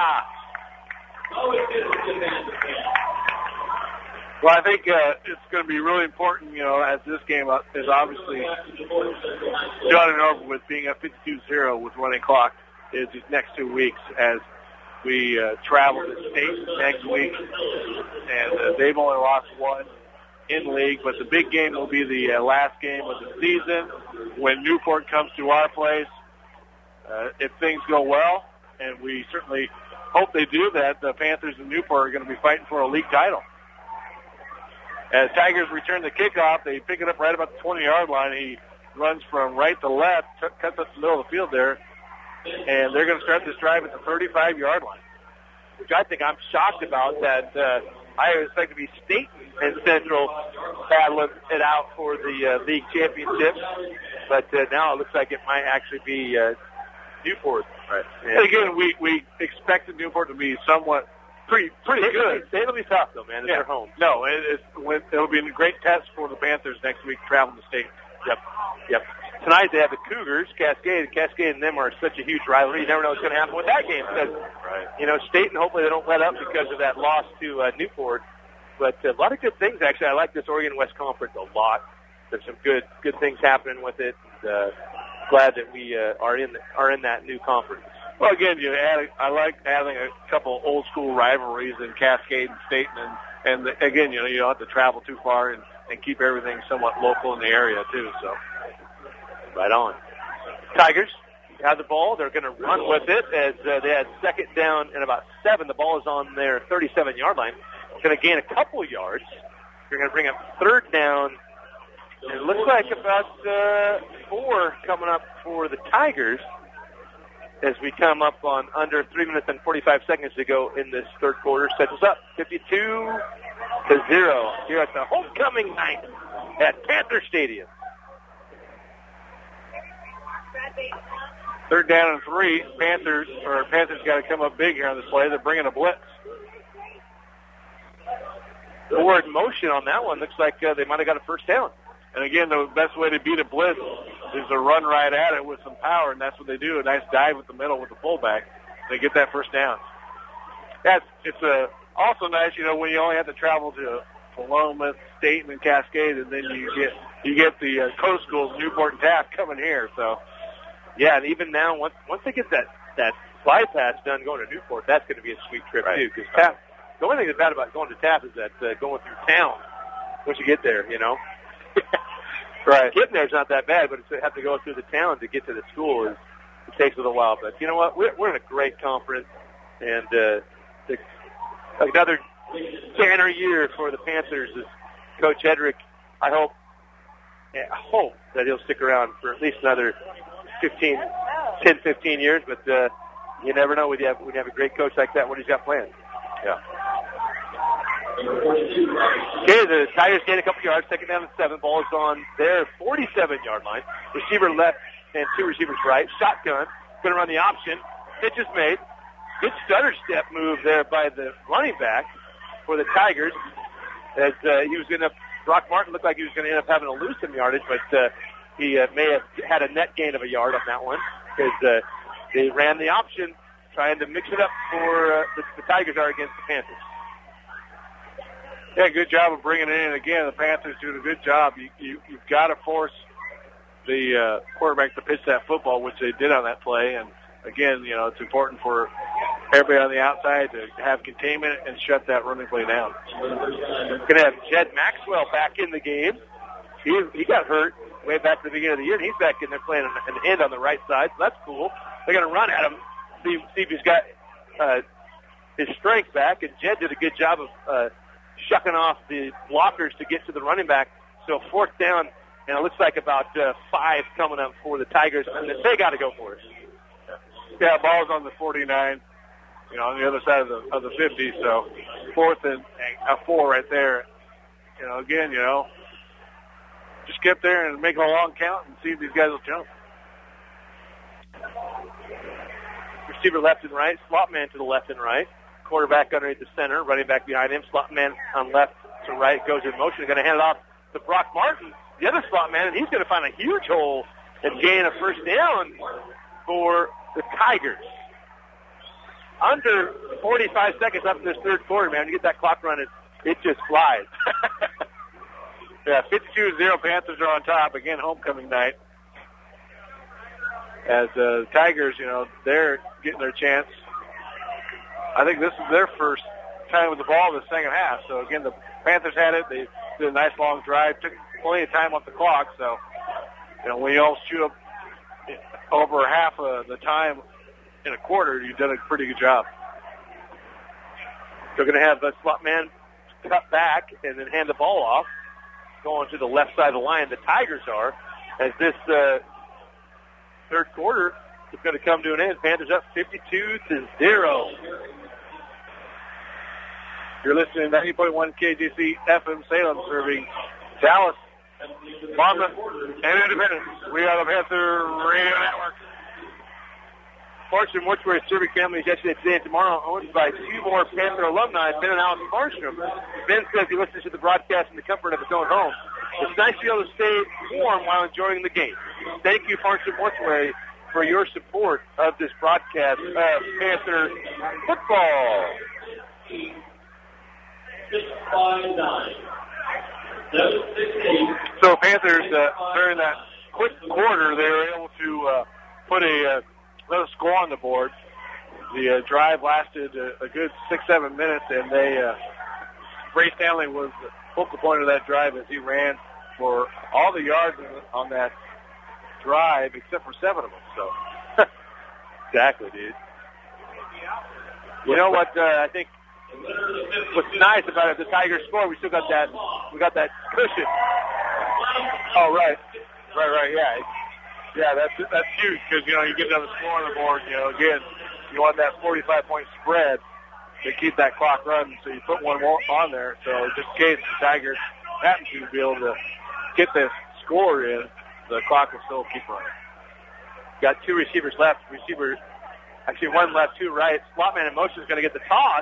Well, I think it's going to be really important, you know, as this game is obviously done and over with, being at 52-0 with running clock, is these next 2 weeks as we travel to state next week. And they've only lost 1 in league, but the big game will be the last game of the season when Newport comes to our place. If things go well, and we certainly hope they do that, the Panthers and Newport are going to be fighting for a league title. As Tigers return the kickoff, they pick it up right about the 20-yard line. He runs from right to left, cuts up the middle of the field there, and they're going to start this drive at the 35-yard line. Which I think I'm shocked about, that I expect to be State and Central battling it out for the league championship, but now it looks like it might actually be Newport. Right. And again, we expected Newport to be somewhat pretty good. It'll be tough, though, man. It's their home. No, it'll be a great test for the Panthers next week traveling to state. Yep. Tonight they have the Cougars, Cascade. Cascade and them are such a huge rivalry. You never know what's going to happen with that game because, you know, State, and hopefully they don't let up because of that loss to Newport. But a lot of good things, actually. I like this Oregon West Conference a lot. There's some good things happening with it. And, glad that we are in that new conference. Well, again, I like having a couple old school rivalries in Cascade and Staten, and again, you don't have to travel too far and keep everything somewhat local in the area too. So, right on. Tigers have the ball. They're going to run with it as they had second down and about 7. The ball is on their 37-yard line. Going to gain a couple yards. They're going to bring up third down. It looks like about 4 coming up for the Tigers as we come up on under 3 minutes and 45 seconds to go in this third quarter. Sets us up 52-0 here at the homecoming night at Panther Stadium. Third down and 3. Panthers got to come up big here on this play. They're bringing a blitz. Forward motion on that one. Looks like they might have got a first down. And again, the best way to beat a blitz is to run right at it with some power, and that's what they do. A nice dive with the middle with the fullback. They get that first down. It's also nice, when you only have to travel to Paloma, Staten, and Cascade, and then you get the coast schools, Newport and Taft, coming here. So, yeah, and even now, once they get that fly pass done going to Newport, that's going to be a sweet trip too. Because Taft, the only thing that's bad about going to Taft is that going through town once you get there, Right. Getting there's not that bad, but to have to go through the town to get to the school it takes a little while. But you know what? We're in a great conference, and another banner year for the Panthers is Coach Hedrick. I hope that he'll stick around for at least another 10, 15 years. But you never know when you have a great coach like that, what he's got planned. Yeah. Okay, the Tigers gain a couple yards, second down and 7. Ball is on their 47-yard line. Receiver left and 2 receivers right. Shotgun, going to run the option. Pitch is made. Good stutter step move there by the running back for the Tigers. As Brock Martin looked like he was going to end up having to lose some yardage, but he may have had a net gain of a yard on that one because they ran the option, trying to mix it up for the Tigers are against the Panthers. Yeah, good job of bringing it in. Again, the Panthers doing a good job. You've got to force the quarterback to pitch that football, which they did on that play. And, again, it's important for everybody on the outside to have containment and shut that running play down. We're going to have Jed Maxwell back in the game. He got hurt way back at the beginning of the year, and he's back in there playing an end on the right side, so that's cool. They're going to run at him, see if he's got his strength back, and Jed did a good job of shucking off the blockers to get to the running back. So fourth down, and it looks like about 5 coming up for the Tigers, and they got to go for it. Yeah, ball's on the 49, on the other side of the 50. So 4th and 4 right there. Again, just get there and make a long count and see if these guys will jump. Receiver left and right, slot man to the left and right. Quarterback underneath the center, running back behind him, slot man on left to right, goes in motion. They're going to hand it off to Brock Martin, the other slot man, and he's going to find a huge hole and gain a first down for the Tigers. Under 45 seconds up in this third quarter, man. You get that clock running, it just flies. Yeah, 52-0, Panthers are on top. Again, homecoming night. As the Tigers, they're getting their chance. I think this is their first time with the ball in the second half. So, again, the Panthers had it. They did a nice long drive, took plenty of time off the clock. So, when you all shoot up over half of the time in a quarter, you've done a pretty good job. They're going to have the slot man cut back and then hand the ball off, going to the left side of the line. The Tigers are, as this third quarter is going to come to an end. Panthers up 52-0. You're listening to 90.1 KGC FM Salem, serving Dallas, Monmouth, and Independence. We are the Panther Radio Network. Farnstrom Mortuary serving families yesterday, today, and tomorrow, owned by 2 more Panther alumni, Ben and Alex Farnstrom. Ben says he listens to the broadcast in the comfort of his own home. It's nice to be able to stay warm while enjoying the game. Thank you, Farnstrom Mortuary, for your support of this broadcast of Panther football. 6-5-9. 7-6-8. So Panthers, during that quick quarter, they were able to put another score on the board. The drive lasted a good 6-7 minutes, and Ray Stanley was the focal point of that drive as he ran for all the yards on that drive except for 7 of them. So, exactly, dude. You know what? I think what's nice about it, the Tigers score, we still got that. We got that cushion. Oh, right, yeah. That's huge because you get another score on the board. Again, you want that 45-point spread to keep that clock running. So you put one more on there. So just in case the Tigers happen to be able to get this score in, the clock will still keep running. Got 2 receivers left. Actually, 1 left, 2 right. Slotman in motion is going to get the toss.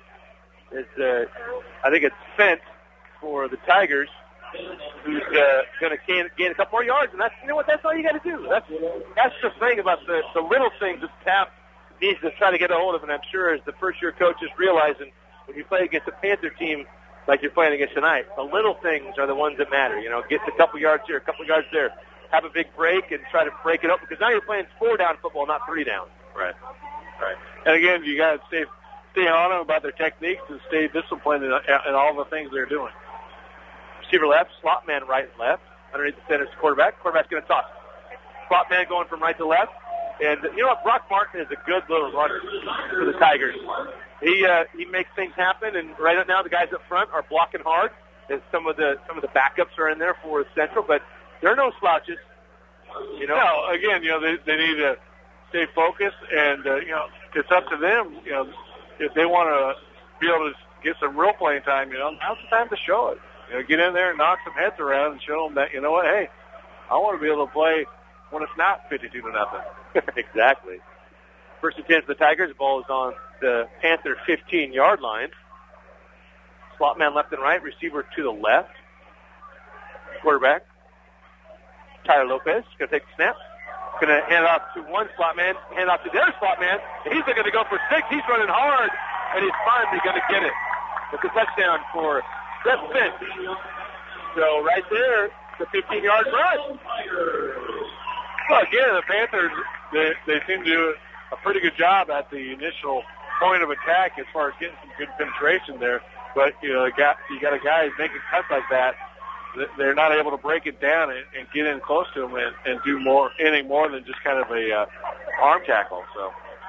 I think it's Fent for the Tigers, who's going to gain a couple more yards. And that's all you got to do. That's the thing about the little things that Tapp needs to try to get a hold of. And I'm sure as the first-year coach is realizing when you play against a Panther team like you're playing against tonight, the little things are the ones that matter. Get a couple yards here, a couple yards there. Have a big break and try to break it up because now you're playing 4-down football, not 3-down. Right. And again, you got to stay on them about their techniques and stay disciplined in all the things they're doing. Receiver left, slot man right and left. Underneath the center's quarterback. Quarterback's going to toss. Slot man going from right to left. And you know what? Brock Martin is a good little runner for the Tigers. He makes things happen, and right now the guys up front are blocking hard. And some of the backups are in there for Central, but there are no slouches. No, again, they need to stay focused, and it's up to them. If they want to be able to get some real playing time, now's the time to show it. Get in there and knock some heads around and show them that hey, I want to be able to play when it's not 52-0. Exactly. First and 10 for the Tigers. The ball is on the Panther 15-yard line. Slot man left and right. Receiver to the left. Quarterback Tyler Lopez going to take the snap. Going to hand it off to one slot man, hand it off to the other slot man. And he's going to go for 6. He's running hard, and he's finally going to get it. It's a touchdown for Seth Fent. So right there, the 15-yard run. Well, again, the Panthers, they seem to do a pretty good job at the initial point of attack as far as getting some good penetration there. But, you got a guy who's making cuts like that. They're not able to break it down and get in close to him and do anything more than just kind of a arm tackle. So,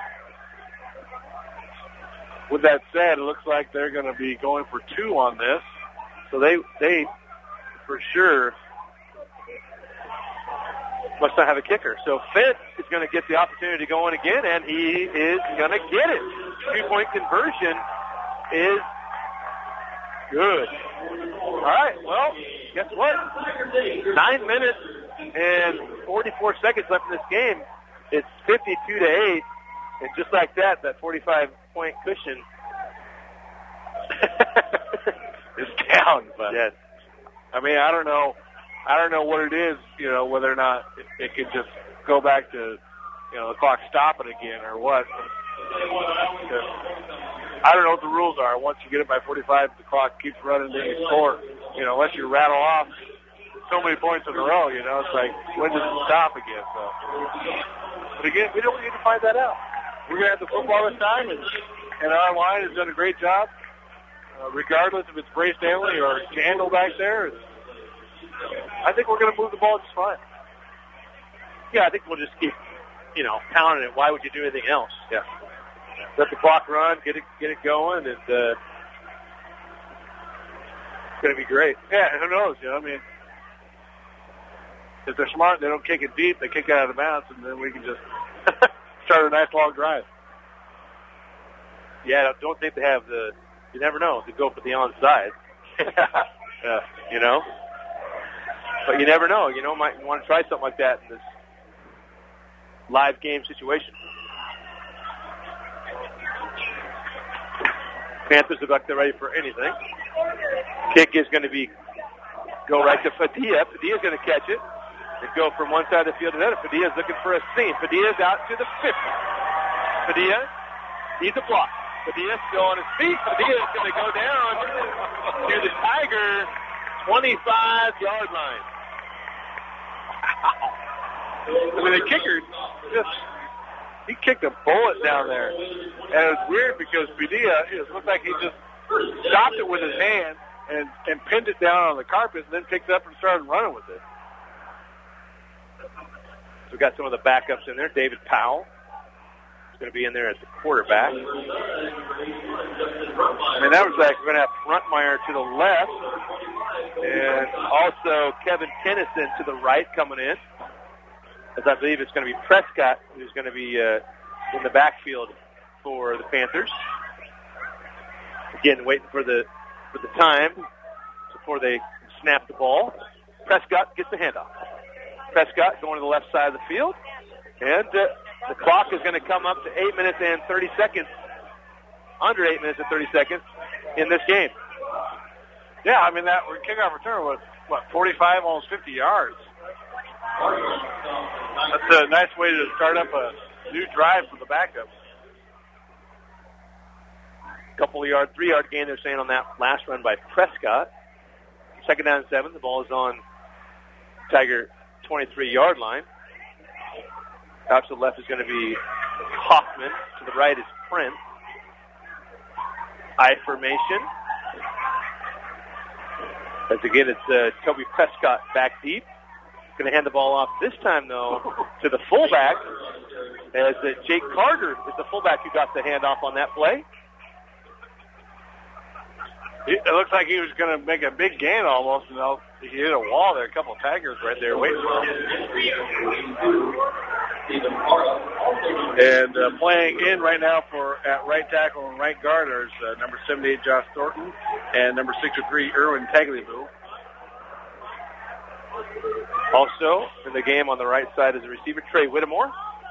with that said, it looks like they're going to be going for 2 on this. So they for sure must not have a kicker. So Fent is going to get the opportunity to go in again, and he is going to get it. 3-point conversion is good. All right, well, guess what? 9 minutes and 44 seconds left in this game. It's 52-8, and just like that 45-point cushion is down. But yes. I mean, I don't know what it is. Whether or not it could just go back to the clock stopping again or what. I don't know what the rules are. Once you get it by 45, the clock keeps running, then you score. Unless you rattle off so many points in a row, it's like, when does it stop again? So, but again, we don't need to find that out. We're going to have the football this time, and our line has done a great job, regardless if it's Bray Stanley or Candle back there. I think we're going to move the ball just fine. Yeah, I think we'll just keep, pounding it. Why would you do anything else? Yeah. Let the clock run, get it going, and it's going to be great. Yeah, and who knows? If they're smart, they don't kick it deep. They kick it out of bounds, and then we can just start a nice long drive. Yeah, I don't think they have you never know, to go for the onside. Yeah. But you never know. Might want to try something like that in this live game situation. Panthers are back there ready for anything. Kick is going to go right to Padilla. Padilla's going to catch it and go from one side of the field to the other. Padilla's looking for a seam. Padilla's out to the 50. Padilla needs a block. Padilla still on his feet. Padilla is going to go down to the Tiger 25-yard line. I mean, the kicker he kicked a bullet down there. And it was weird because Padilla, it looked like he just stopped it with his hand and pinned it down on the carpet and then picked it up and started running with it. So we got some of the backups in there. David Powell is going to be in there as the quarterback. I mean, that was like we're going to have Frontmeyer to the left and also Kevin Tennyson to the right coming in. As I believe it's going to be Prescott who's going to be in the backfield for the Panthers. Again, waiting for the time before they snap the ball. Prescott gets the handoff. Prescott going to the left side of the field. And the clock is going to come up to 8 minutes and 30 seconds, under 8 minutes and 30 seconds in this game. Yeah, I mean, that kickoff return was, 45, almost 50 yards. That's a nice way to start up a new drive for the backup. Couple of yard, 3-yard gain they're saying on that last run by Prescott. 2nd down and 7. The ball is on Tiger 23-yard line. Out to the left is going to be Hoffman. To the right is Prince. I formation. As again, it's Toby Prescott back deep. Going to hand the ball off this time, though, to the fullback, as Jake Carter is the fullback who got the handoff on that play. It looks like he was going to make a big gain almost, and he hit a wall there. A couple of Tigers right there waiting for him. And playing in right now at right tackle and right guard is number 78, Josh Thornton, and number 63, Erwin Tagliabue. Also in the game on the right side is the receiver, Trey Whittemore.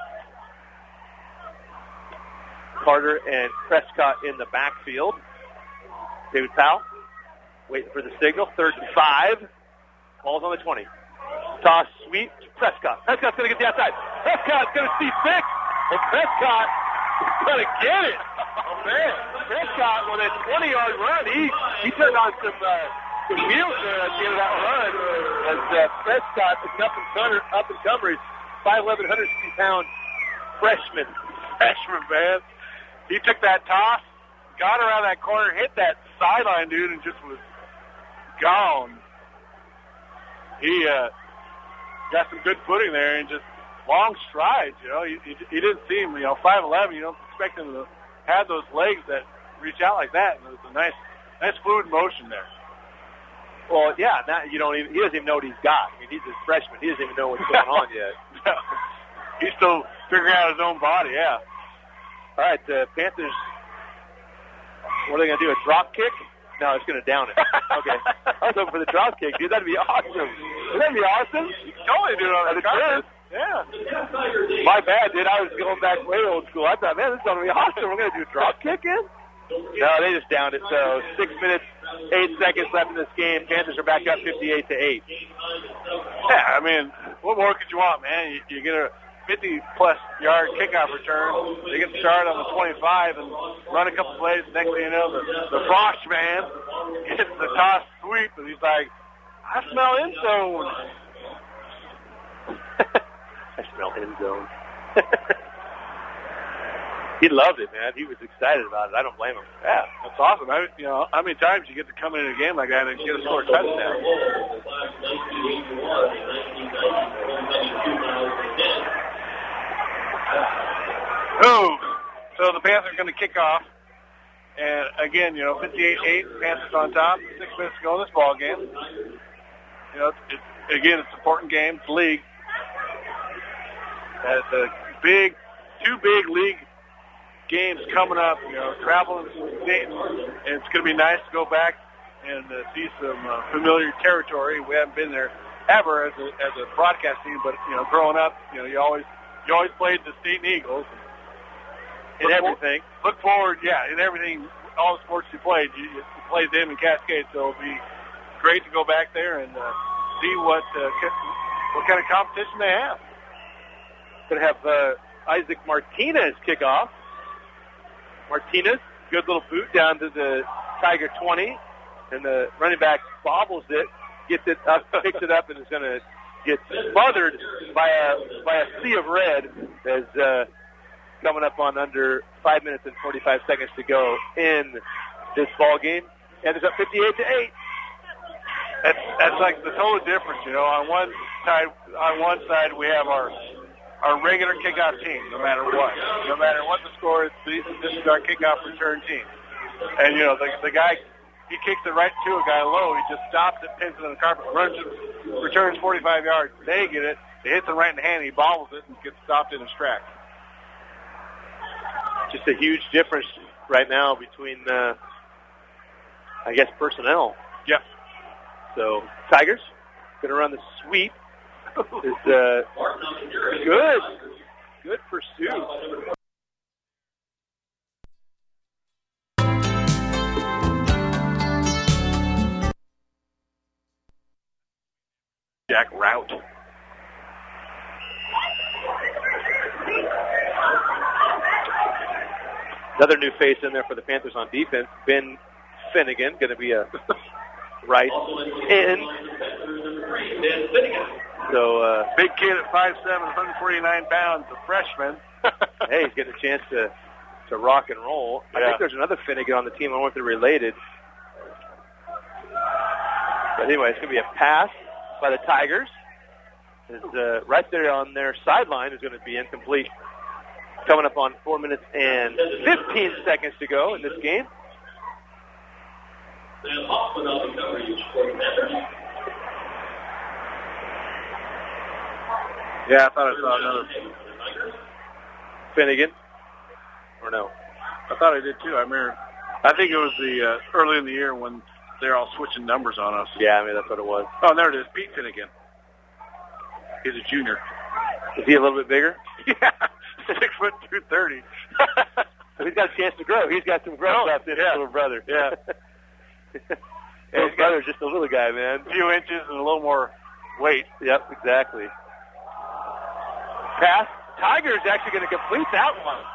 Carter and Prescott in the backfield. David Powell waiting for the signal. 3rd and 5. Ball's on the 20. Toss sweep to Prescott. Prescott's going to get the outside. Prescott's going to see 6. And Prescott is going to get it. Oh, man. Prescott with a 20-yard run. He turned on some wheels there at the end of that run. As Prescott is an up-and-comer. He's 5'11", 160-pound freshman. Freshman, man. He took that toss, got around that corner, hit that sideline dude, and just was gone. He got some good footing there and just long strides. You didn't see him. 5'11". You don't expect him to have those legs that reach out like that. And it was a nice fluid motion there. Well, yeah. Now he doesn't even know what he's got. I mean, he's a freshman. He doesn't even know what's going on yet. He's still figuring out his own body. Yeah. All right, the Panthers. What are they going to do? A drop kick? No, it's going to down it. Okay. I was hoping for the drop kick, dude. That'd be awesome. Wouldn't that be awesome? You can totally do it on the carpet. Yeah. My bad, dude. I was going back way old school. I thought, man, this is going to be awesome. We're going to do a drop kick in? No, they just downed it. So 6 minutes, 8 seconds left in this game. Panthers are back up 58-8. Yeah, I mean, what more could you want, man? You get a 50-plus yard kickoff return. They get started on the 25 and run a couple plays. Next thing you know, the Frosh man gets the toss sweep, and he's like, I smell end zone. I smell end zone. He loved it, man. He was excited about it. I don't blame him. Yeah, that's awesome. How many times you get to come in a game like that and get a score touchdown? So the Panthers are going to kick off. And again, 58-8, Panthers on top. 6 minutes to go in this ball game. It's an important game. It's league. It's two big league games coming up. Traveling to Dayton, and it's going to be nice to go back and see some familiar territory. We haven't been there ever as a broadcast team, but growing up, you always played the Dayton Eagles. In everything. Look forward, in everything, all the sports you played. You played them in Cascade, so it'll be great to go back there and see what kind of competition they have. Going to have Isaac Martinez kick off. Martinez, good little boot down to the Tiger 20, and the running back bobbles it, gets it up, picks it up, and is going to get smothered by a sea of red as coming up on under 5 minutes and 45 seconds to go in this ball game. And it's up 58-8. That's like the total difference, you know. On one side we have our regular kickoff team, no matter what the score is. This is our kickoff return team, and you know the guy, he kicks it right to a guy low. He just stops it, pins it on the carpet, runs it, returns 45 yards. They get it. It hits him right in the hand. He bobbles it and gets stopped in his tracks. Just a huge difference right now between, I guess, personnel. Yep. So Tigers going to run the sweep. Is good pursuit. Jack route. Another new face in there for the Panthers on defense. Ben Finnegan going to be a right end. So big kid at 5'7", 149 pounds, a freshman. Hey, he's getting a chance to rock and roll. Yeah. I think there's another Finnegan on the team. I don't know if they're related. But anyway, it's going to be a pass by the Tigers. It's, right there on their sideline is going to be incomplete. Coming up on 4 minutes and 15 seconds to go in this game. Yeah, I thought I saw another Finnegan. Or no? I thought I did too. I think it was the early in the year when they're all switching numbers on us. Yeah, I mean that's what it was. Oh, there it is, Pete Finnegan. He's a junior. Is he a little bit bigger? Yeah, 6'2", 230. So he's got a chance to grow. He's got some growth left in his little brother. Yeah. His brother's just a little guy, man. A few inches and a little more weight. Yep, exactly. Pass. Tigers actually going to complete that one.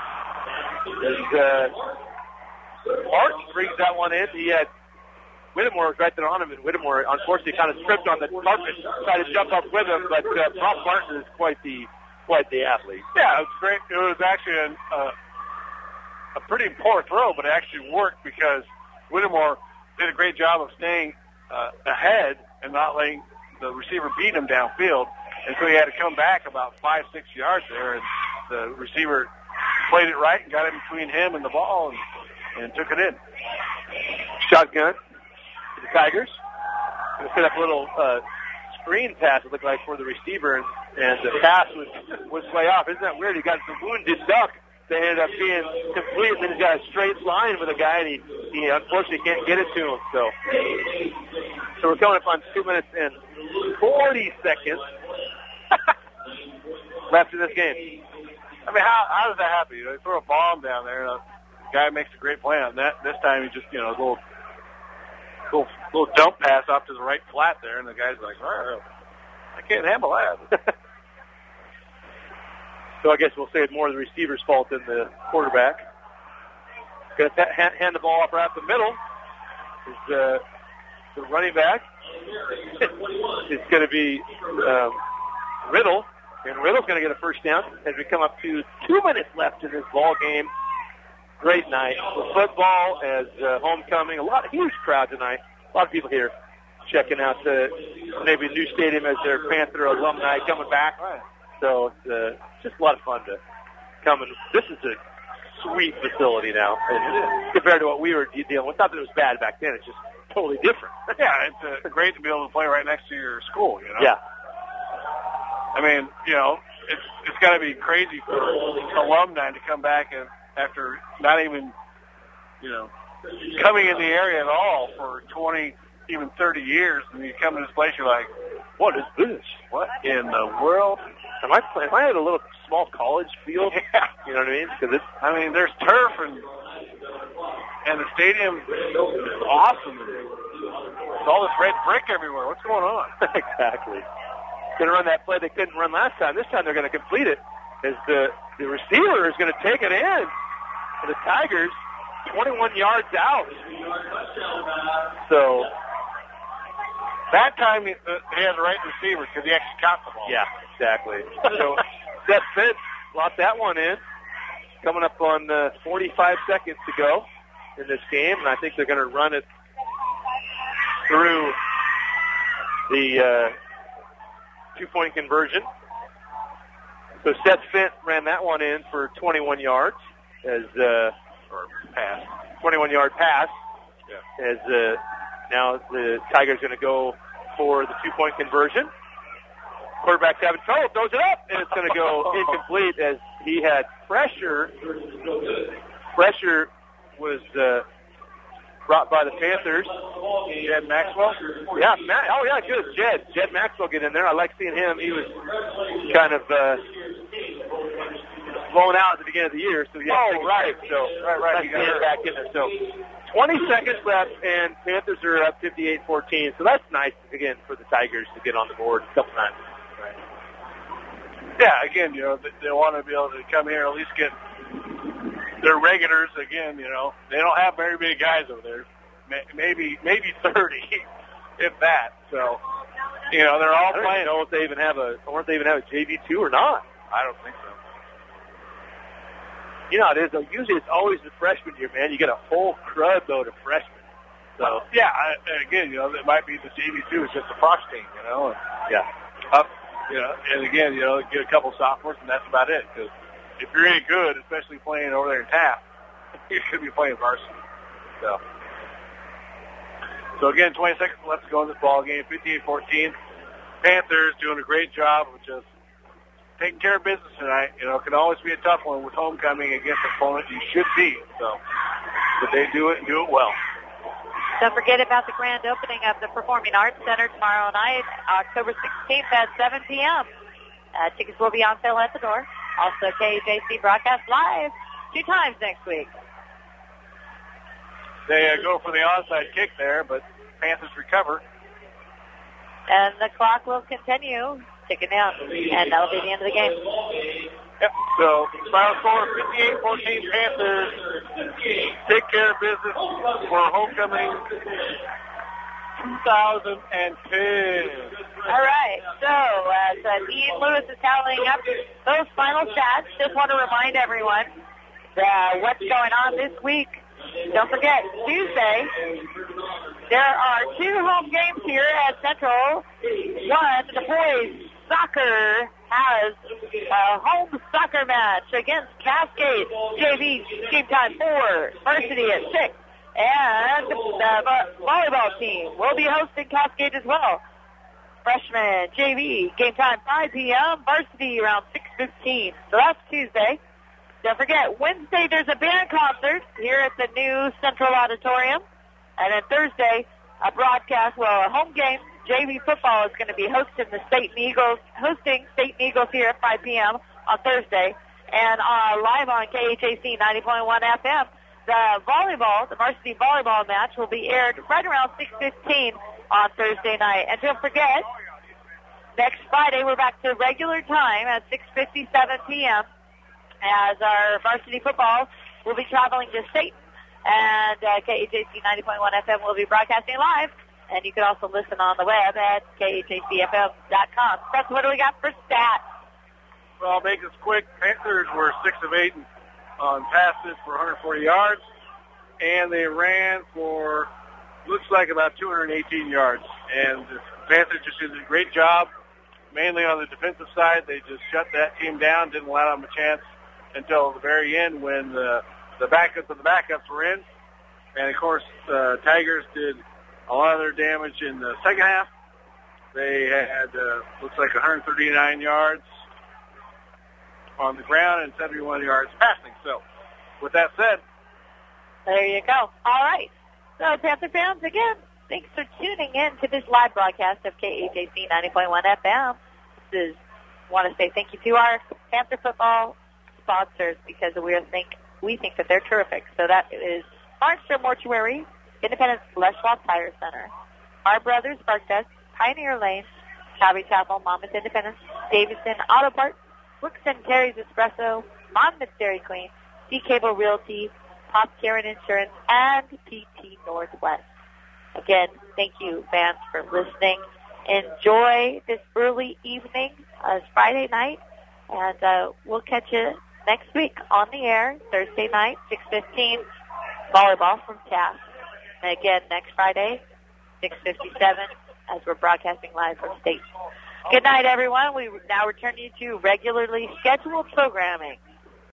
As Martin brings that one in. He had Whittemore was right there on him, and Whittemore unfortunately kind of tripped on the carpet, tried to jump up with him, but Brock Martin is quite the athlete. Yeah, it was great. It was actually a pretty poor throw, but it actually worked because Whittemore did a great job of staying ahead and not letting the receiver beat him downfield. And so he had to come back about 5-6 yards there, and the receiver played it right and got it between him and the ball and took it in. Shotgun to the Tigers. Going to set up a little screen pass, it looked like, for the receiver, and the pass was way off. Isn't that weird? He got some wounded duck that ended up being complete, and then he's got a straight line with a guy, and he unfortunately can't get it to him. So we're coming up on 2 minutes and 40 seconds left in this game. I mean, how does that happen? You know, they throw a bomb down there, and the guy makes a great play on that. This time he just, a little dump pass off to the right flat there, and the guy's like, oh, I can't handle that. So I guess we'll say it's more the receiver's fault than the quarterback. Going to hand the ball up right up the middle. Is the running back. It's going to be Riddle. And Riddle's going to get a first down as we come up to 2 minutes left in this ball game. Great night for football as homecoming. Huge crowd tonight. A lot of people here checking out maybe new stadium as their Panther alumni coming back. So it's just a lot of fun to come. And this is a sweet facility now compared to what we were dealing with. Not that it was bad back then. It's just totally different. Yeah, it's great to be able to play right next to your school, Yeah. I mean, it's got to be crazy for alumni to come back and after not even, coming in the area at all for 20, even 30 years, and you come to this place, you're like, what is this? What in the world? Am I at a little small college field? Yeah. You know what I mean? Because there's turf and the stadium is awesome. There's all this red brick everywhere. What's going on? Exactly. Going to run that play they couldn't run last time. This time they're going to complete it as the receiver is going to take it in for the Tigers. 21 yards out. So that time he had the right receiver because he actually caught the ball. yeah, exactly. So Seth Finn lost that one in. Coming up on 45 seconds to go in this game, and I think they're going to run it through the 2-point conversion. So Seth Finn ran that one in for 21 yards as or pass, 21-yard pass. Yeah. As now the Tigers going to go for the 2-point conversion. Quarterback's having trouble, throws it up, and it's going to go incomplete as he had pressure. Pressure was brought by the Panthers. Jed Maxwell? Yeah, good. Jed Maxwell get in there. I like seeing him. He was kind of blown out at the beginning of the year. So right. So right. He got back in there. So 20 seconds left, and Panthers are up 58-14. So that's nice, again, for the Tigers to get on the board a couple times. Right. Yeah, again, they want to be able to come here and at least get their regulars. Again, they don't have very many guys over there. Maybe 30, if that. So, they're all playing. I don't know if they even have a JV2 or not. I don't think so. It is. Usually it's always the freshman year, man. You get a whole crud load of freshmen. So yeah, again, it might be the JV2 is just a prox team, And, yeah. And again, get a couple sophomores, and that's about it. Because if you're any good, especially playing over there in Taft, you should be playing varsity. So again, 20 seconds left to go in this ball game. 58-14. Panthers doing a great job of just taking care of business tonight. It can always be a tough one with homecoming against an opponent you should beat. But they do it and do it well. Don't forget about the grand opening of the Performing Arts Center tomorrow night, October 16th at 7 p.m. Tickets will be on sale at the door. Also, KHAC broadcast live 2 times next week. They go for the onside kick there, but Panthers recover. And the clock will continue ticking down, and that'll be the end of the game. Yep. So, final score, 58-14 Panthers take care of business for homecoming 2010. All right. So, as Dean Lewis is tallying up those final stats, just want to remind everyone that what's going on this week. Don't forget, Tuesday, there are 2 home games here at Central. One, the boys soccer has a home soccer match against Cascade. JV, game time 4, varsity at 6. And the volleyball team will be hosting Cascade as well. Freshman, JV, game time 5 p.m., varsity around 6:15. So that's Tuesday. Don't forget, Wednesday there's a band concert here at the new Central Auditorium. And then Thursday, a home game. JV football is going to be hosting State Eagles here at 5 p.m. on Thursday. And live on KHAC 90.1 FM, the varsity volleyball match will be aired right around 6:15 on Thursday night. And don't forget, next Friday we're back to regular time at 6:57 p.m. as our varsity football will be traveling to State. And KHAC 90.1 FM will be broadcasting live. And you can also listen on the web at khacfm.com. That's what do we got for stats? Well, I'll make this quick. Panthers were 6 of 8 on passes for 140 yards. And they ran for, looks like about 218 yards. And the Panthers just did a great job, mainly on the defensive side. They just shut that team down, didn't allow them a chance until the very end when the backups of the backups were in. And, of course, Tigers did a lot of their damage in the second half. They had, looks like 139 yards on the ground and 71 yards passing. So, with that said, there you go. All right. So, Panther fans, again, thanks for tuning in to this live broadcast of KHAC 90.1 FM. Want to say thank you to our Panther football sponsors because we think that they're terrific. So that is Barnstable Mortuary, Independence Les Schwab Tire Center, Our Brothers Spark Desk, Pioneer Lane, Calvary Chapel, Monmouth Independence, Davidson Auto Parts, Brooks and Terry's Espresso, Monmouth Dairy Queen, D-Cable Realty, Pop Karen Insurance, and PT Northwest. Again, thank you, fans, for listening. Enjoy this early evening, Friday night, and we'll catch you next week on the air, Thursday night, 6:15, volleyball from Taft. And again, next Friday, 6:57, as we're broadcasting live from State. Good night, everyone. We now return you to regularly scheduled programming.